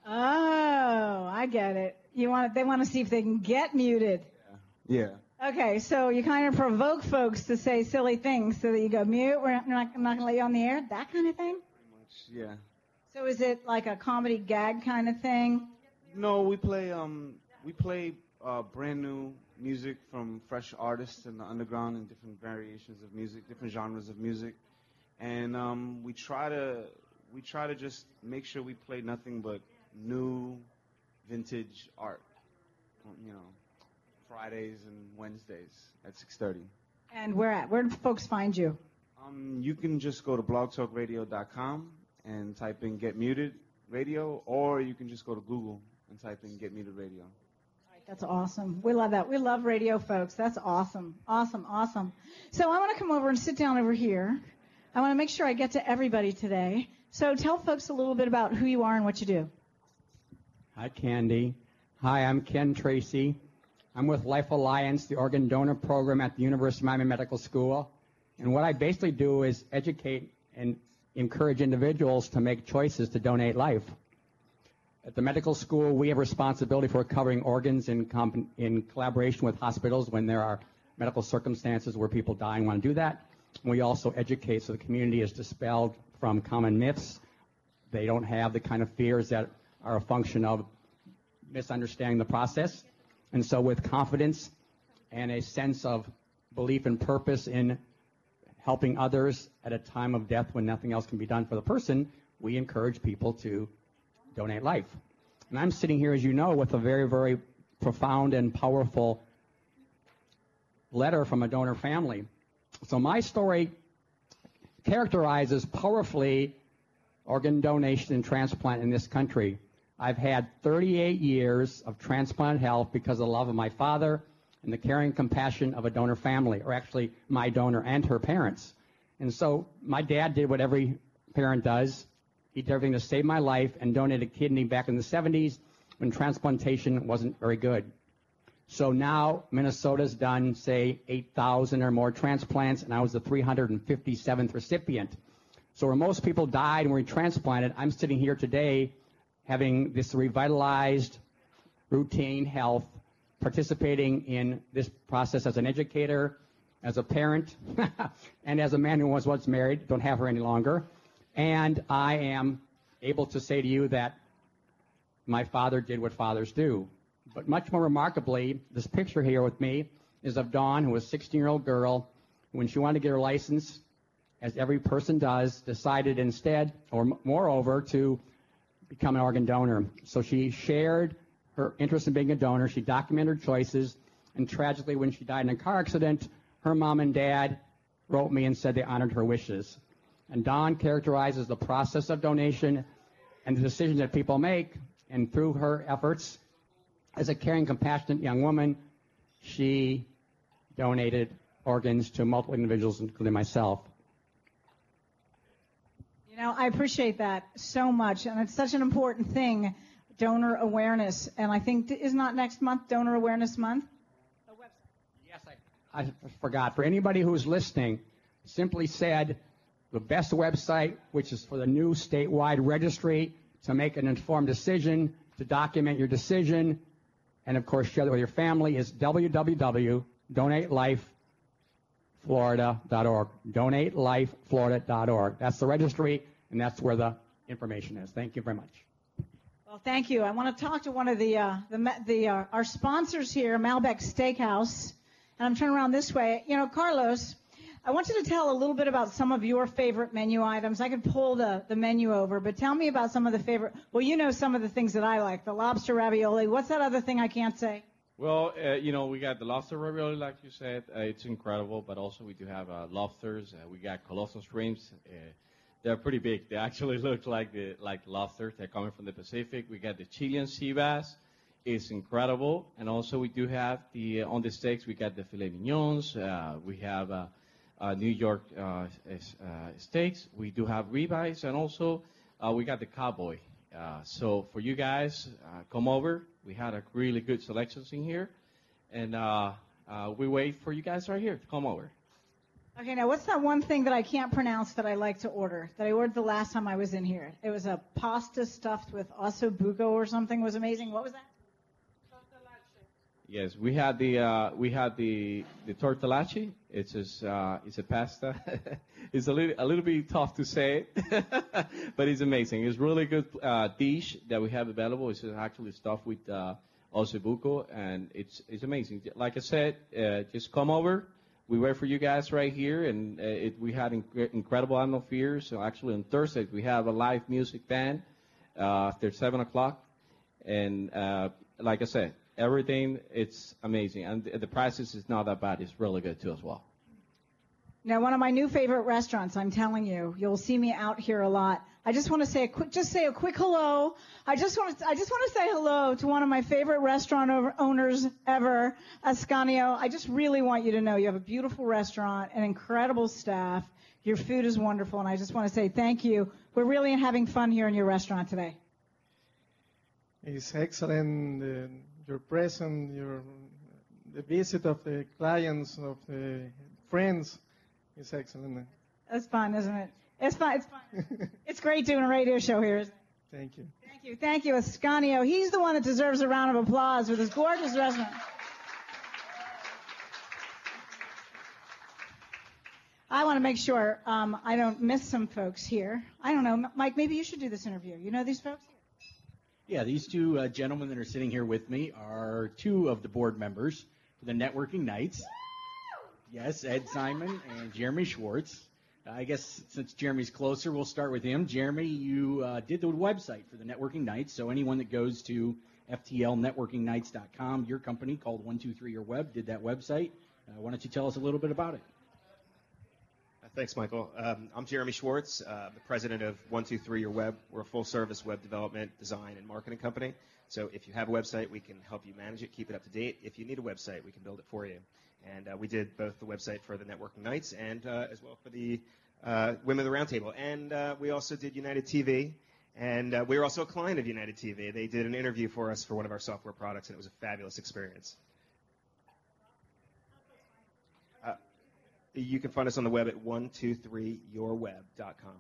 [SPEAKER 1] Oh, I get it. You want they want to see if they can get muted.
[SPEAKER 22] Yeah.
[SPEAKER 1] Okay, so you kind of provoke folks to say silly things so that you go mute. We're not, I'm not going to let you on the air. That kind of thing.
[SPEAKER 22] Yeah.
[SPEAKER 1] So is it like a comedy gag kind of thing?
[SPEAKER 22] No, we play um we play uh, brand new music from fresh artists in the underground and different variations of music, different genres of music, and um, we try to we try to just make sure we play nothing but new, vintage art. You know, Fridays and Wednesdays at six thirty.
[SPEAKER 1] And where at? Where do folks find you?
[SPEAKER 22] Um, you can just go to blog talk radio dot com and type in Get Muted Radio, or you can just go to Google and type in Get Muted Radio.
[SPEAKER 1] That's awesome. We love that. We love radio, folks. That's awesome. Awesome, awesome. So I want to come over and sit down over here. I want to make sure I get to everybody today. So tell folks a little bit about who you are and what you do.
[SPEAKER 23] Hi, Candy. Hi, I'm Ken Tracy. I'm with Life Alliance, the organ donor program at the University of Miami Medical School. And what I basically do is educate and encourage individuals to make choices to donate life. At the medical school, we have responsibility for recovering organs in, comp- in collaboration with hospitals when there are medical circumstances where people die and want to do that. We also educate so the community is dispelled from common myths. They don't have the kind of fears that are a function of misunderstanding the process. And so with confidence and a sense of belief and purpose in helping others at a time of death when nothing else can be done for the person, we encourage people to donate life. And I'm sitting here, as you know, with a very, very profound and powerful letter from a donor family. So my story characterizes powerfully organ donation and transplant in this country. I've had thirty-eight years of transplant health because of the love of my father and the caring compassion of a donor family, or actually my donor and her parents. And so my dad did what every parent does. He did everything to save my life and donated a kidney back in the seventies when transplantation wasn't very good. So now Minnesota's done, say, eight thousand or more transplants, and I was the three hundred fifty-seventh recipient. So where most people died and were transplanted, I'm sitting here today having this revitalized routine health, participating in this process as an educator, as a parent, and as a man who was once married, don't have her any longer. And I am able to say to you that my father did what fathers do. But much more remarkably, this picture here with me is of Dawn, who was a sixteen-year-old girl. When she wanted to get her license, as every person does, decided instead, or m- moreover, to become an organ donor. So she shared her interest in being a donor. She documented her choices. And tragically, when she died in a car accident, her mom and dad wrote me and said they honored her wishes. And Dawn characterizes the process of donation and the decisions that people make. And through her efforts, as a caring, compassionate young woman, she donated organs to multiple individuals, including myself.
[SPEAKER 1] You know, I appreciate that so much, and it's such an important thing, donor awareness. And I think, is not next month Donor Awareness Month?
[SPEAKER 23] Yes, I, I forgot. For anybody who's listening, simply said, the best website, which is for the new statewide registry, to make an informed decision, to document your decision, and of course share that with your family, is w w w dot donate life florida dot org. donate life florida dot org. That's the registry, and that's where the information is. Thank you very much.
[SPEAKER 1] Well, thank you. I want to talk to one of the, uh, the, the uh, our sponsors here, Malbec Steakhouse. And I'm turning around this way. You know, Carlos, I want you to tell a little bit about some of your favorite menu items. I could pull the, the menu over, but tell me about some of the favorite. Well, you know some of the things that I like. The lobster ravioli. What's that other thing I can't say?
[SPEAKER 3] Well, uh, you know, we got the lobster ravioli, like you said. Uh, it's incredible, but also we do have uh, lobsters. Uh, we got colossal shrimps. Uh, they're pretty big. They actually look like the like lobsters. They're coming from the Pacific. We got the Chilean sea bass. It's incredible. And also we do have the, uh, on the steaks, we got the filet mignons. Uh, we have uh, uh, New York uh, s- uh, steaks. We do have ribeyes. And also uh, we got the cowboy. Uh, so for you guys, uh, come over. We had a really good selections in here. And uh, uh, we wait for you guys right here to come over.
[SPEAKER 1] Okay, now what's that one thing that I can't pronounce that I like to order, that I ordered the last time I was in here? It was a pasta stuffed with osso buco or something. It was amazing. What was that?
[SPEAKER 3] Yes, we had the uh, we had the the tortellacci. It's just, uh, it's a pasta. It's a little a little bit tough to say, but it's amazing. It's really good uh, dish that we have available. It's actually stuffed with uh, ossobuco, and it's it's amazing. Like I said, uh, just come over. We wait for you guys right here, and uh, it, we had inc- incredible atmosphere. So actually on Thursday we have a live music band uh, after seven o'clock, and uh, like I said. Everything, it's amazing. And the, the prices is not that bad. It's really good, too, as well.
[SPEAKER 1] Now, one of my new favorite restaurants, I'm telling you, you'll see me out here a lot. I just want to say a quick, just say a quick hello. I just want to, I just want to say hello to one of my favorite restaurant over, owners ever, Ascanio. I just really want you to know you have a beautiful restaurant, an incredible staff. Your food is wonderful, and I just want to say thank you. We're really having fun here in your restaurant today.
[SPEAKER 5] It's excellent. Uh, your presence, your the visit of the clients, of the friends, is excellent.
[SPEAKER 1] That's fun, isn't it? It's fun. It's fun. It's great doing a radio show here, isn't it?
[SPEAKER 5] Thank you.
[SPEAKER 1] Thank you. Thank you, Ascanio. He's the one that deserves a round of applause with his gorgeous restaurant. I want to make sure um, I don't miss some folks here. I don't know, Mike, maybe you should do this interview. You know these folks?
[SPEAKER 7] Yeah, these two uh, gentlemen that are sitting here with me are two of the board members for the Networking Nights. Yes, Ed Simon and Jeremy Schwartz. Uh, I guess since Jeremy's closer, we'll start with him. Jeremy, you uh, did the website for the Networking Nights, so anyone that goes to F T L networking nights dot com, your company called one two three your web did that website. Uh, why don't you tell us a little bit about it?
[SPEAKER 24] Thanks, Michael. Um, I'm Jeremy Schwartz, uh, the president of one two three your web. We're a full-service web development, design, and marketing company. So if you have a website, we can help you manage it, keep it up to date. If you need a website, we can build it for you. And uh, we did both the website for the Networking Nights and uh, as well for the uh, Women of the Roundtable. And uh, we also did United T V. And uh, we were also a client of United T V. They did an interview for us for one of our software products, and it was a fabulous experience. Uh, You can find us on the web at one two three your web dot com.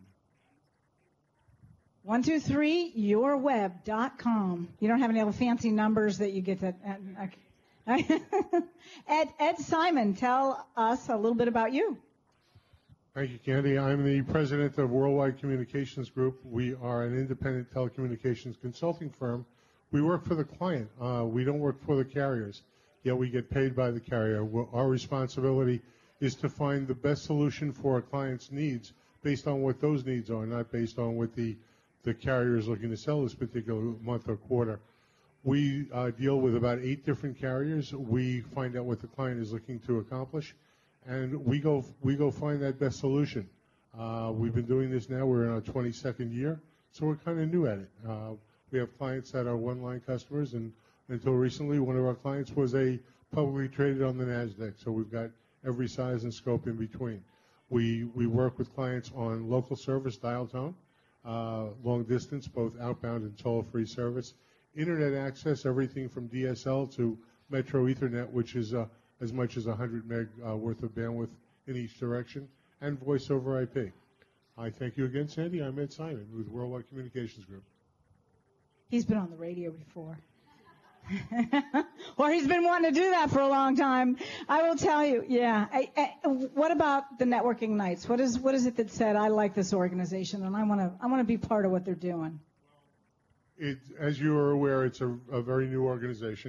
[SPEAKER 1] one two three your web dot com. You don't have any little fancy numbers that you get to. Uh, okay. Ed, Ed Simon, tell us a little bit about you.
[SPEAKER 25] Thank you, Candy. I'm the president of Worldwide Communications Group. We are an independent telecommunications consulting firm. We work for the client. Uh, we don't work for the carriers, yet we get paid by the carrier. We're, our responsibility is to find the best solution for a client's needs based on what those needs are, not based on what the, the carrier is looking to sell this particular month or quarter. We uh, deal with about eight different carriers. We find out what the client is looking to accomplish, and we go we go find that best solution. Uh, we've been doing this now. We're in our twenty-second year, so we're kind of new at it. Uh, we have clients that are one-line customers, and until recently, one of our clients was a publicly traded on the NASDAQ, so we've got every size and scope in between. We we work with clients on local service, dial tone, uh, long distance, both outbound and toll-free service, internet access, everything from D S L to Metro Ethernet, which is uh, as much as one hundred meg uh, worth of bandwidth in each direction, and voice over I P. I thank you again, Sandy. I'm Ed Simon with Worldwide Communications Group.
[SPEAKER 1] He's been on the radio before. Or he's been wanting to do that for a long time. I will tell you, yeah. I, I, what about the Networking Nights? What is what is it that said, I like this organization and I want to I want to be part of what they're doing?
[SPEAKER 25] It, as you are aware, it's a, a very new organization,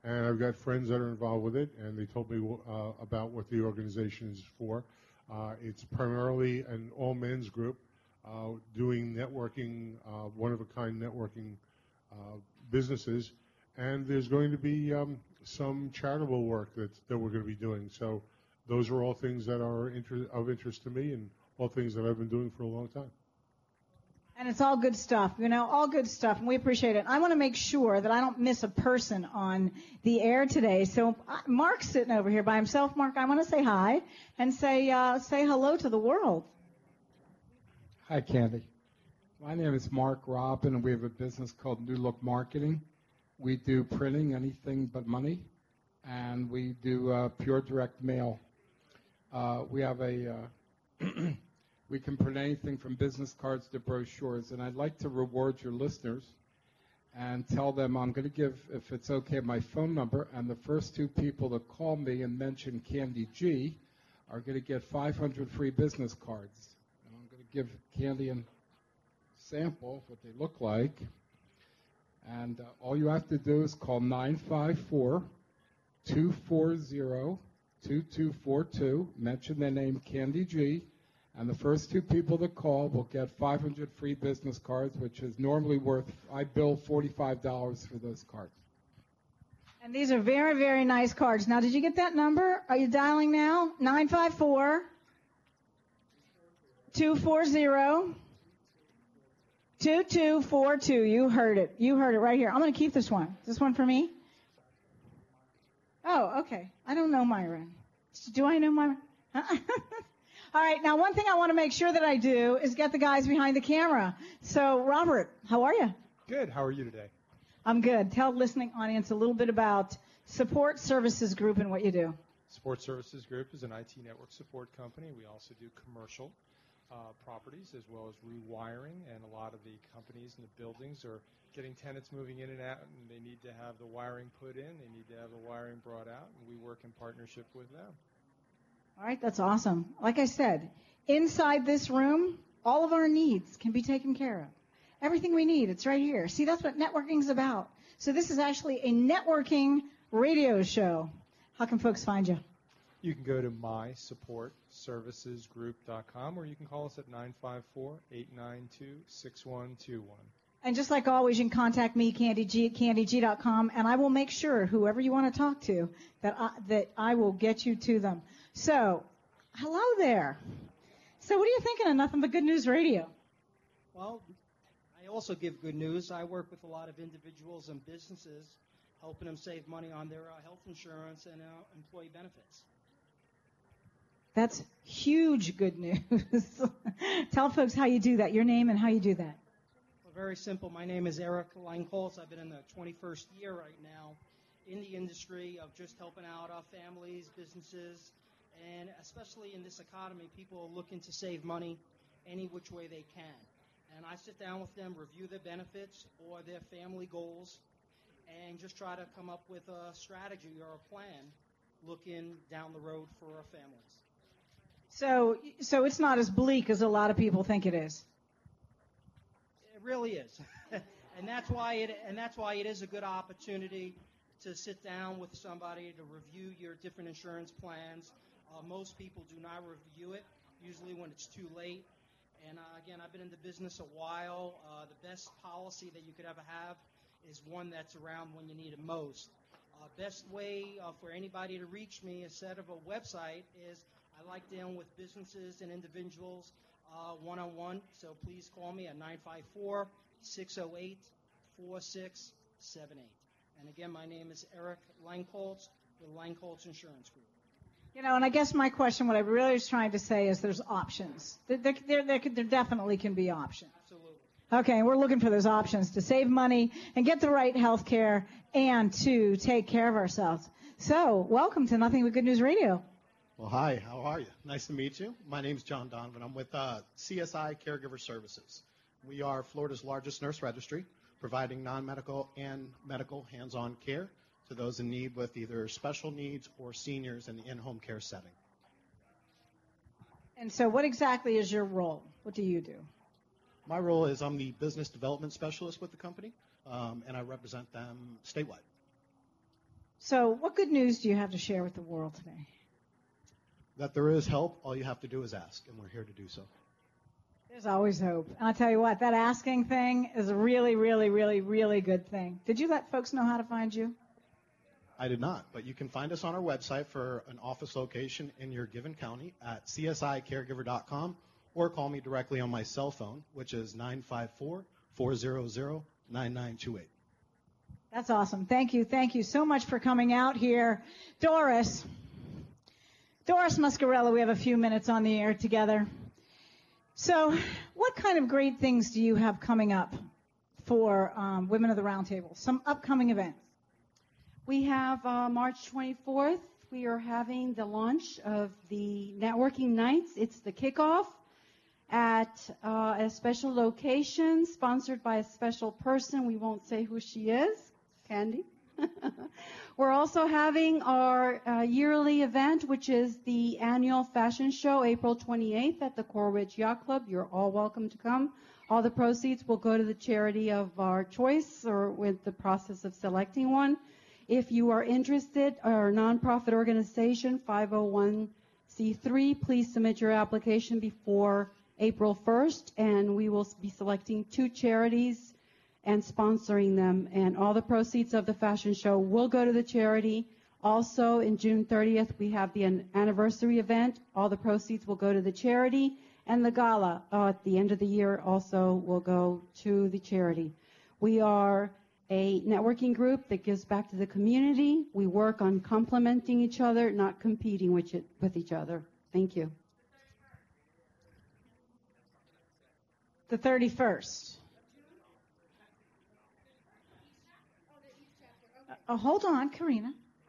[SPEAKER 25] and I've got friends that are involved with it, and they told me uh, about what the organization is for. Uh, it's primarily an all-men's group uh, doing networking, uh, one-of-a-kind networking uh, businesses, and there's going to be um, some charitable work that, that we're going to be doing. So those are all things that are inter- of interest to me and all things that I've been doing for a long time.
[SPEAKER 1] And it's all good stuff, you know, all good stuff, and we appreciate it. I want to make sure that I don't miss a person on the air today. So uh, Mark's sitting over here by himself. Mark, I want to say hi and say uh, say hello to the world.
[SPEAKER 4] Hi, Candy. My name is Mark Robb, and we have a business called New Look Marketing. We do printing, anything but money, and we do uh, pure direct mail. Uh, we have a... Uh, We can print anything from business cards to brochures, and I'd like to reward your listeners and tell them I'm going to give, if it's okay, my phone number, and the first two people that call me and mention Candy G are going to get five hundred free business cards. And I'm going to give Candy a sample of what they look like, and uh, all you have to do is call nine five four, two four zero, two two four two, mention the name Candy G, and the first two people that call will get five hundred free business cards, which is normally worth, I bill forty-five dollars for those cards.
[SPEAKER 1] And these are very, very nice cards. Now, did you get that number? Are you dialing now? nine five four, two four zero, two two four two. You heard it. You heard it right here. I'm going to keep this one. Is this one for me? Oh, okay. I don't know Myron. Do I know Myron? All right, now one thing I want to make sure that I do is get the guys behind the camera. So, Robert, how are you?
[SPEAKER 6] Good. How are you today?
[SPEAKER 1] I'm good. Tell the listening audience a little bit about Support Services Group and what you do.
[SPEAKER 6] Support Services Group is an I T network support company. We also do commercial uh, properties as well as rewiring, and a lot of the companies and the buildings are getting tenants moving in and out, and they need to have the wiring put in. They need to have the wiring brought out, and we work in partnership with them.
[SPEAKER 1] All right, that's awesome. Like I said, inside this room, all of our needs can be taken care of. Everything we need, it's right here. See, that's what networking is about. So this is actually a networking radio show. How can folks find you?
[SPEAKER 6] You can go to my support services group dot com, or you can call us at nine five four, eight nine two, six one two one.
[SPEAKER 1] And just like always, you can contact me, Candy G, at candy g dot com, and I will make sure, whoever you want to talk to, that I, that I will get you to them. So, hello there. So what are you thinking of Nothing But Good News Radio?
[SPEAKER 8] Well, I also give good news. I work with a lot of individuals and businesses, helping them save money on their uh, health insurance and uh, employee benefits.
[SPEAKER 1] That's huge good news. Tell folks how you do that, your name and how you do that.
[SPEAKER 8] Well, very simple. My name is Eric Langholz. I've been in the twenty-first year right now in the industry of just helping out our families, businesses, and especially in this economy, people are looking to save money any which way they can. And I sit down with them, review their benefits or their family goals, and just try to come up with a strategy or a plan looking down the road for our families.
[SPEAKER 1] So, so it's not as bleak as a lot of people think it is.
[SPEAKER 8] It really is. and that's why it and that's why it is a good opportunity to sit down with somebody to review your different insurance plans. Uh, most people do not review it, usually when it's too late. And uh, again, I've been in the business a while. Uh, the best policy that you could ever have is one that's around when you need it most. Uh, best way uh, for anybody to reach me instead of a website is I like dealing with businesses and individuals uh, one-on-one. So please call me at nine five four, six oh eight, four six seven eight. And again, my name is Eric Langholz with Langholz Insurance Group.
[SPEAKER 1] You know, and I guess my question, what I really was trying to say is there's options. There, there, there, there definitely can be options.
[SPEAKER 8] Absolutely.
[SPEAKER 1] Okay, we're looking for those options to save money and get the right health care and to take care of ourselves. So, welcome to Nothing But Good News Radio.
[SPEAKER 9] Well, hi, how are you? Nice to meet you. My name's John Donovan. I'm with uh, C S I Caregiver Services. We are Florida's largest nurse registry, providing non-medical and medical hands-on care to those in need with either special needs or seniors in the in-home care setting.
[SPEAKER 1] And so what exactly is your role? What do you do?
[SPEAKER 9] My role is I'm the business development specialist with the company, um, and I represent them statewide.
[SPEAKER 1] So what good news do you have to share with the world today?
[SPEAKER 9] That there is help. All you have to do is ask, and we're here to do so.
[SPEAKER 1] There's always hope. And I'll tell you what, that asking thing is a really, really, really, really good thing. Did you let folks know how to find you?
[SPEAKER 9] I did not, but you can find us on our website for an office location in your given county at c s i caregiver dot com, or call me directly on my cell phone, which is nine five four, four zero zero, nine nine two eight.
[SPEAKER 1] That's awesome. Thank you. Thank you so much for coming out here. Doris. Doris Muscarella, we have a few minutes on the air together. So what kind of great things do you have coming up for um, Women of the Roundtable? Some upcoming events.
[SPEAKER 10] We have uh, March twenty-fourth. We are having the launch of the networking nights. It's the kickoff at uh, a special location sponsored by a special person. We won't say who she is. Candy. We're also having our uh, yearly event, which is the annual fashion show, April twenty-eighth at the Coral Ridge Yacht Club. You're all welcome to come. All the proceeds will go to the charity of our choice, or with the process of selecting one. If you are interested, our nonprofit organization, five oh one c three, please submit your application before April first, and we will be selecting two charities and sponsoring them. And all the proceeds of the fashion show will go to the charity. Also, in June thirtieth, we have the an- anniversary event. All the proceeds will go to the charity. And the gala uh, at the end of the year also will go to the charity. We are a networking group that gives back to the community. We work on complementing each other, not competing with, it, with each other. Thank you.
[SPEAKER 1] The thirty-first. Oh, hold on, Karina.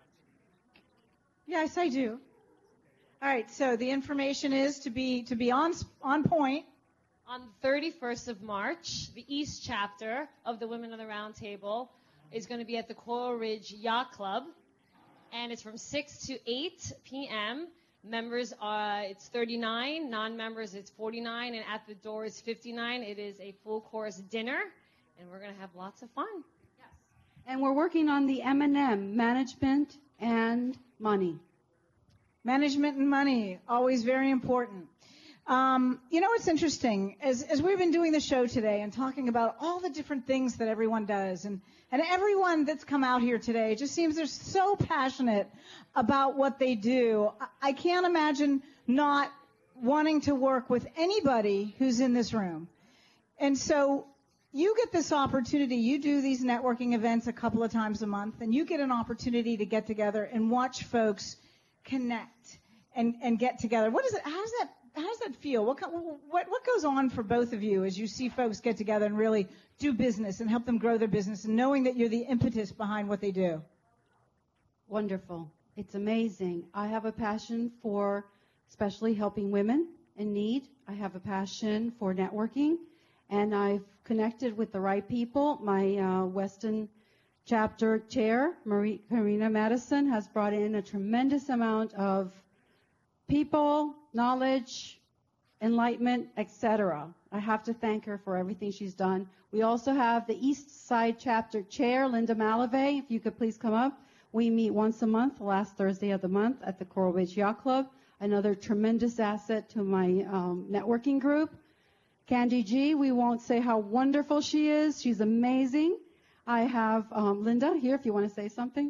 [SPEAKER 1] Yes, I do. All right, so the information is to be to be on on point.
[SPEAKER 11] On the thirty-first of March, the East Chapter of the Women of the Roundtable is going to be at the Coral Ridge Yacht Club, and it's from six to eight p.m. Members, are it's thirty-nine. Non-members, it's forty-nine, and at the door is fifty-nine. It is a full-course dinner, and we're going to have lots of fun.
[SPEAKER 10] And we're working on the M and M, management and money.
[SPEAKER 1] Management and money, always very important. Um, you know, it's interesting. As, as we've been doing the show today and talking about all the different things that everyone does, and, and everyone that's come out here today, it just seems they're so passionate about what they do. I, I can't imagine not wanting to work with anybody who's in this room. And so you get this opportunity. You do these networking events a couple of times a month, and you get an opportunity to get together and watch folks connect and, and get together. What is it? How does that how does that feel? What what what goes on for both of you as you see folks get together and really do business and help them grow their business, and knowing that you're the impetus behind what they do?
[SPEAKER 10] Wonderful. It's amazing. I have a passion for especially helping women in need. I have a passion for networking, and I've connected with the right people. My uh, Weston chapter chair, Marie, Karina Madison, has brought in a tremendous amount of people, knowledge, enlightenment, et cetera. I have to thank her for everything she's done. We also have the East Side chapter chair, Linda Malavey. If you could please come up. We meet once a month, the last Thursday of the month, at the Coral Ridge Yacht Club. Another tremendous asset to my um, networking group. Candy G, we won't say how wonderful she is. She's amazing. I have um, Linda here if you want to say something.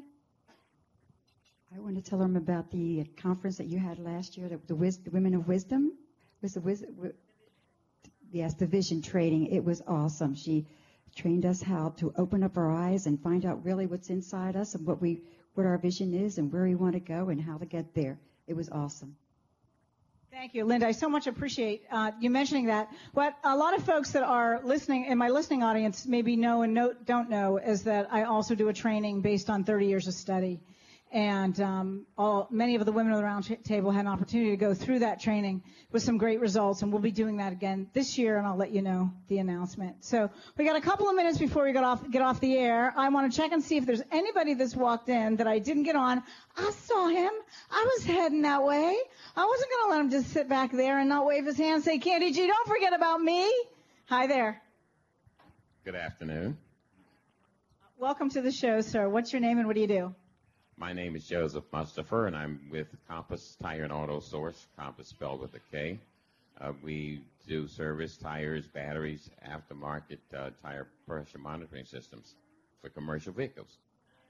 [SPEAKER 12] I want to tell them about the conference that you had last year, the, the, Wis- the Women of Wisdom. Was the Wis- w- yes, the vision trading. It was awesome. She trained us how to open up our eyes and find out really what's inside us and what we, what our vision is and where we want to go and how to get there. It was awesome.
[SPEAKER 1] Thank you, Linda. I so much appreciate uh, you mentioning that. What a lot of folks that are listening in my listening audience maybe know and know, don't know is that I also do a training based on thirty years of study. And um, all, many of the women of the round table had an opportunity to go through that training with some great results, and we'll be doing that again this year, and I'll let you know the announcement. So we got a couple of minutes before we get off get off the air. I want to check and see if there's anybody that's walked in that I didn't get on. I saw him. I was heading that way. I wasn't going to let him just sit back there and not wave his hand and say, Candy G, don't forget about me. Hi there.
[SPEAKER 13] Good afternoon.
[SPEAKER 1] Welcome to the show, sir. What's your name and what do you do?
[SPEAKER 13] My name is Joseph Mustafer, and I'm with Compass Tire and Auto Source, Compass spelled with a K. Uh, we do service, tires, batteries, aftermarket uh, tire pressure monitoring systems for commercial vehicles.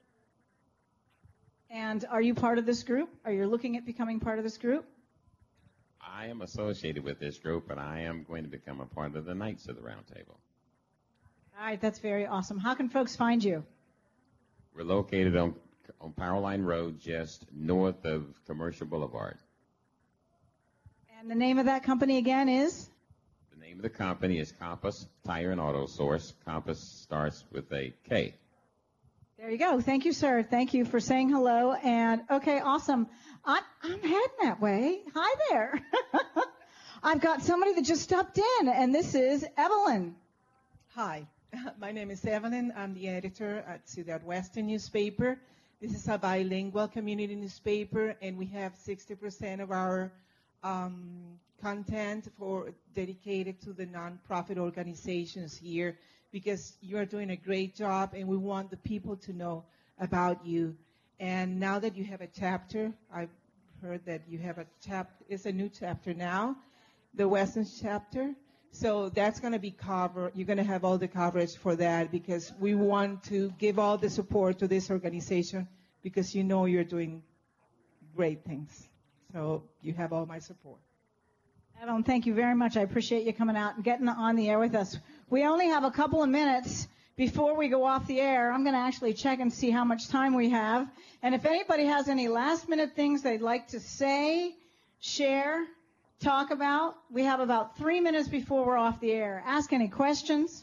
[SPEAKER 1] And are you part of this group? Are you looking at becoming part of this group?
[SPEAKER 13] I am associated with this group, and I am going to become a part of the Knights of the Round Table.
[SPEAKER 1] All right, that's very awesome. How can folks find you?
[SPEAKER 13] We're located on, on Powerline Road, just north of Commercial Boulevard.
[SPEAKER 1] And the name of that company again is?
[SPEAKER 13] The name of the company is Compass Tire and Auto Source. Compass starts with a K.
[SPEAKER 1] There you go. Thank you, sir. Thank you for saying hello. And okay, awesome. I'm, I'm heading that way. Hi there. I've got somebody that just stopped in, and this is Evelyn.
[SPEAKER 15] Hi, my name is Evelyn. I'm the editor at Ciudad Western newspaper. This is a bilingual community newspaper, and we have sixty percent of our um, content for dedicated to the nonprofit organizations here, because you are doing a great job, and we want the people to know about you. And now that you have a chapter, I've heard that you have a chapter, it's a new chapter now, the Western chapter. So that's going to be covered. You're going to have all the coverage for that, because we want to give all the support to this organization, because you know you're doing great things. So you have all my support.
[SPEAKER 1] Evelyn, thank you very much. I appreciate you coming out and getting on the air with us. We only have a couple of minutes before we go off the air. I'm going to actually check and see how much time we have. And if anybody has any last-minute things they'd like to say, share, talk about, we have about three minutes before we're off the air. Ask any questions.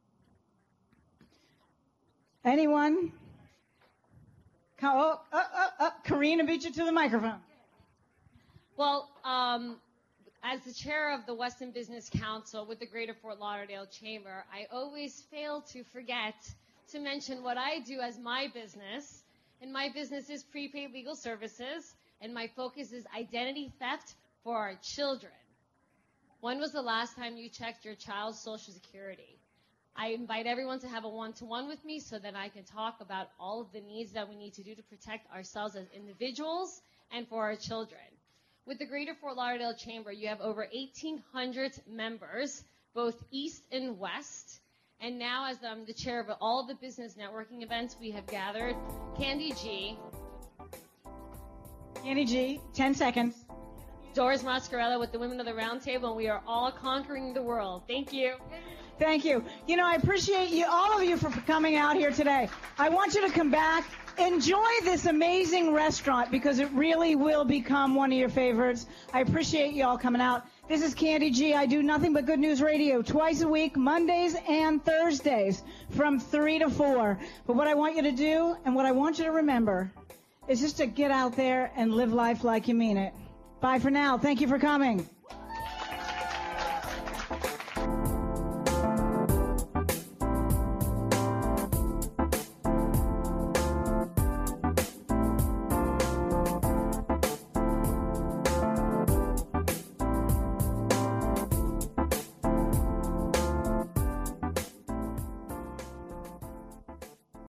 [SPEAKER 1] Anyone? Oh, oh, oh, oh. Karina beat you to the microphone.
[SPEAKER 11] Well, um, as the chair of the Weston Business Council with the Greater Fort Lauderdale Chamber, I always fail to forget to mention what I do as my business. And my business is prepaid legal services, and my focus is identity theft for our children. When was the last time you checked your child's Social Security? I invite everyone to have a one-to-one with me so that I can talk about all of the needs that we need to do to protect ourselves as individuals and for our children. With the Greater Fort Lauderdale Chamber, you have over eighteen hundred members, both east and west. And now, as I'm the chair of all the business networking events, we have gathered Candy G.
[SPEAKER 1] Candy G, ten seconds.
[SPEAKER 11] Doris Mascarella with the Women of the Round Table, and we are all conquering the world. Thank you.
[SPEAKER 1] Thank you. You know, I appreciate you, all of you, for coming out here today. I want you to come back. Enjoy this amazing restaurant, because it really will become one of your favorites. I appreciate you all coming out. This is Candy G. I do nothing but good news radio twice a week, Mondays and Thursdays, from three to four. But what I want you to do, and what I want you to remember, is just to get out there and live life like you mean it. Bye for now. Thank you for coming.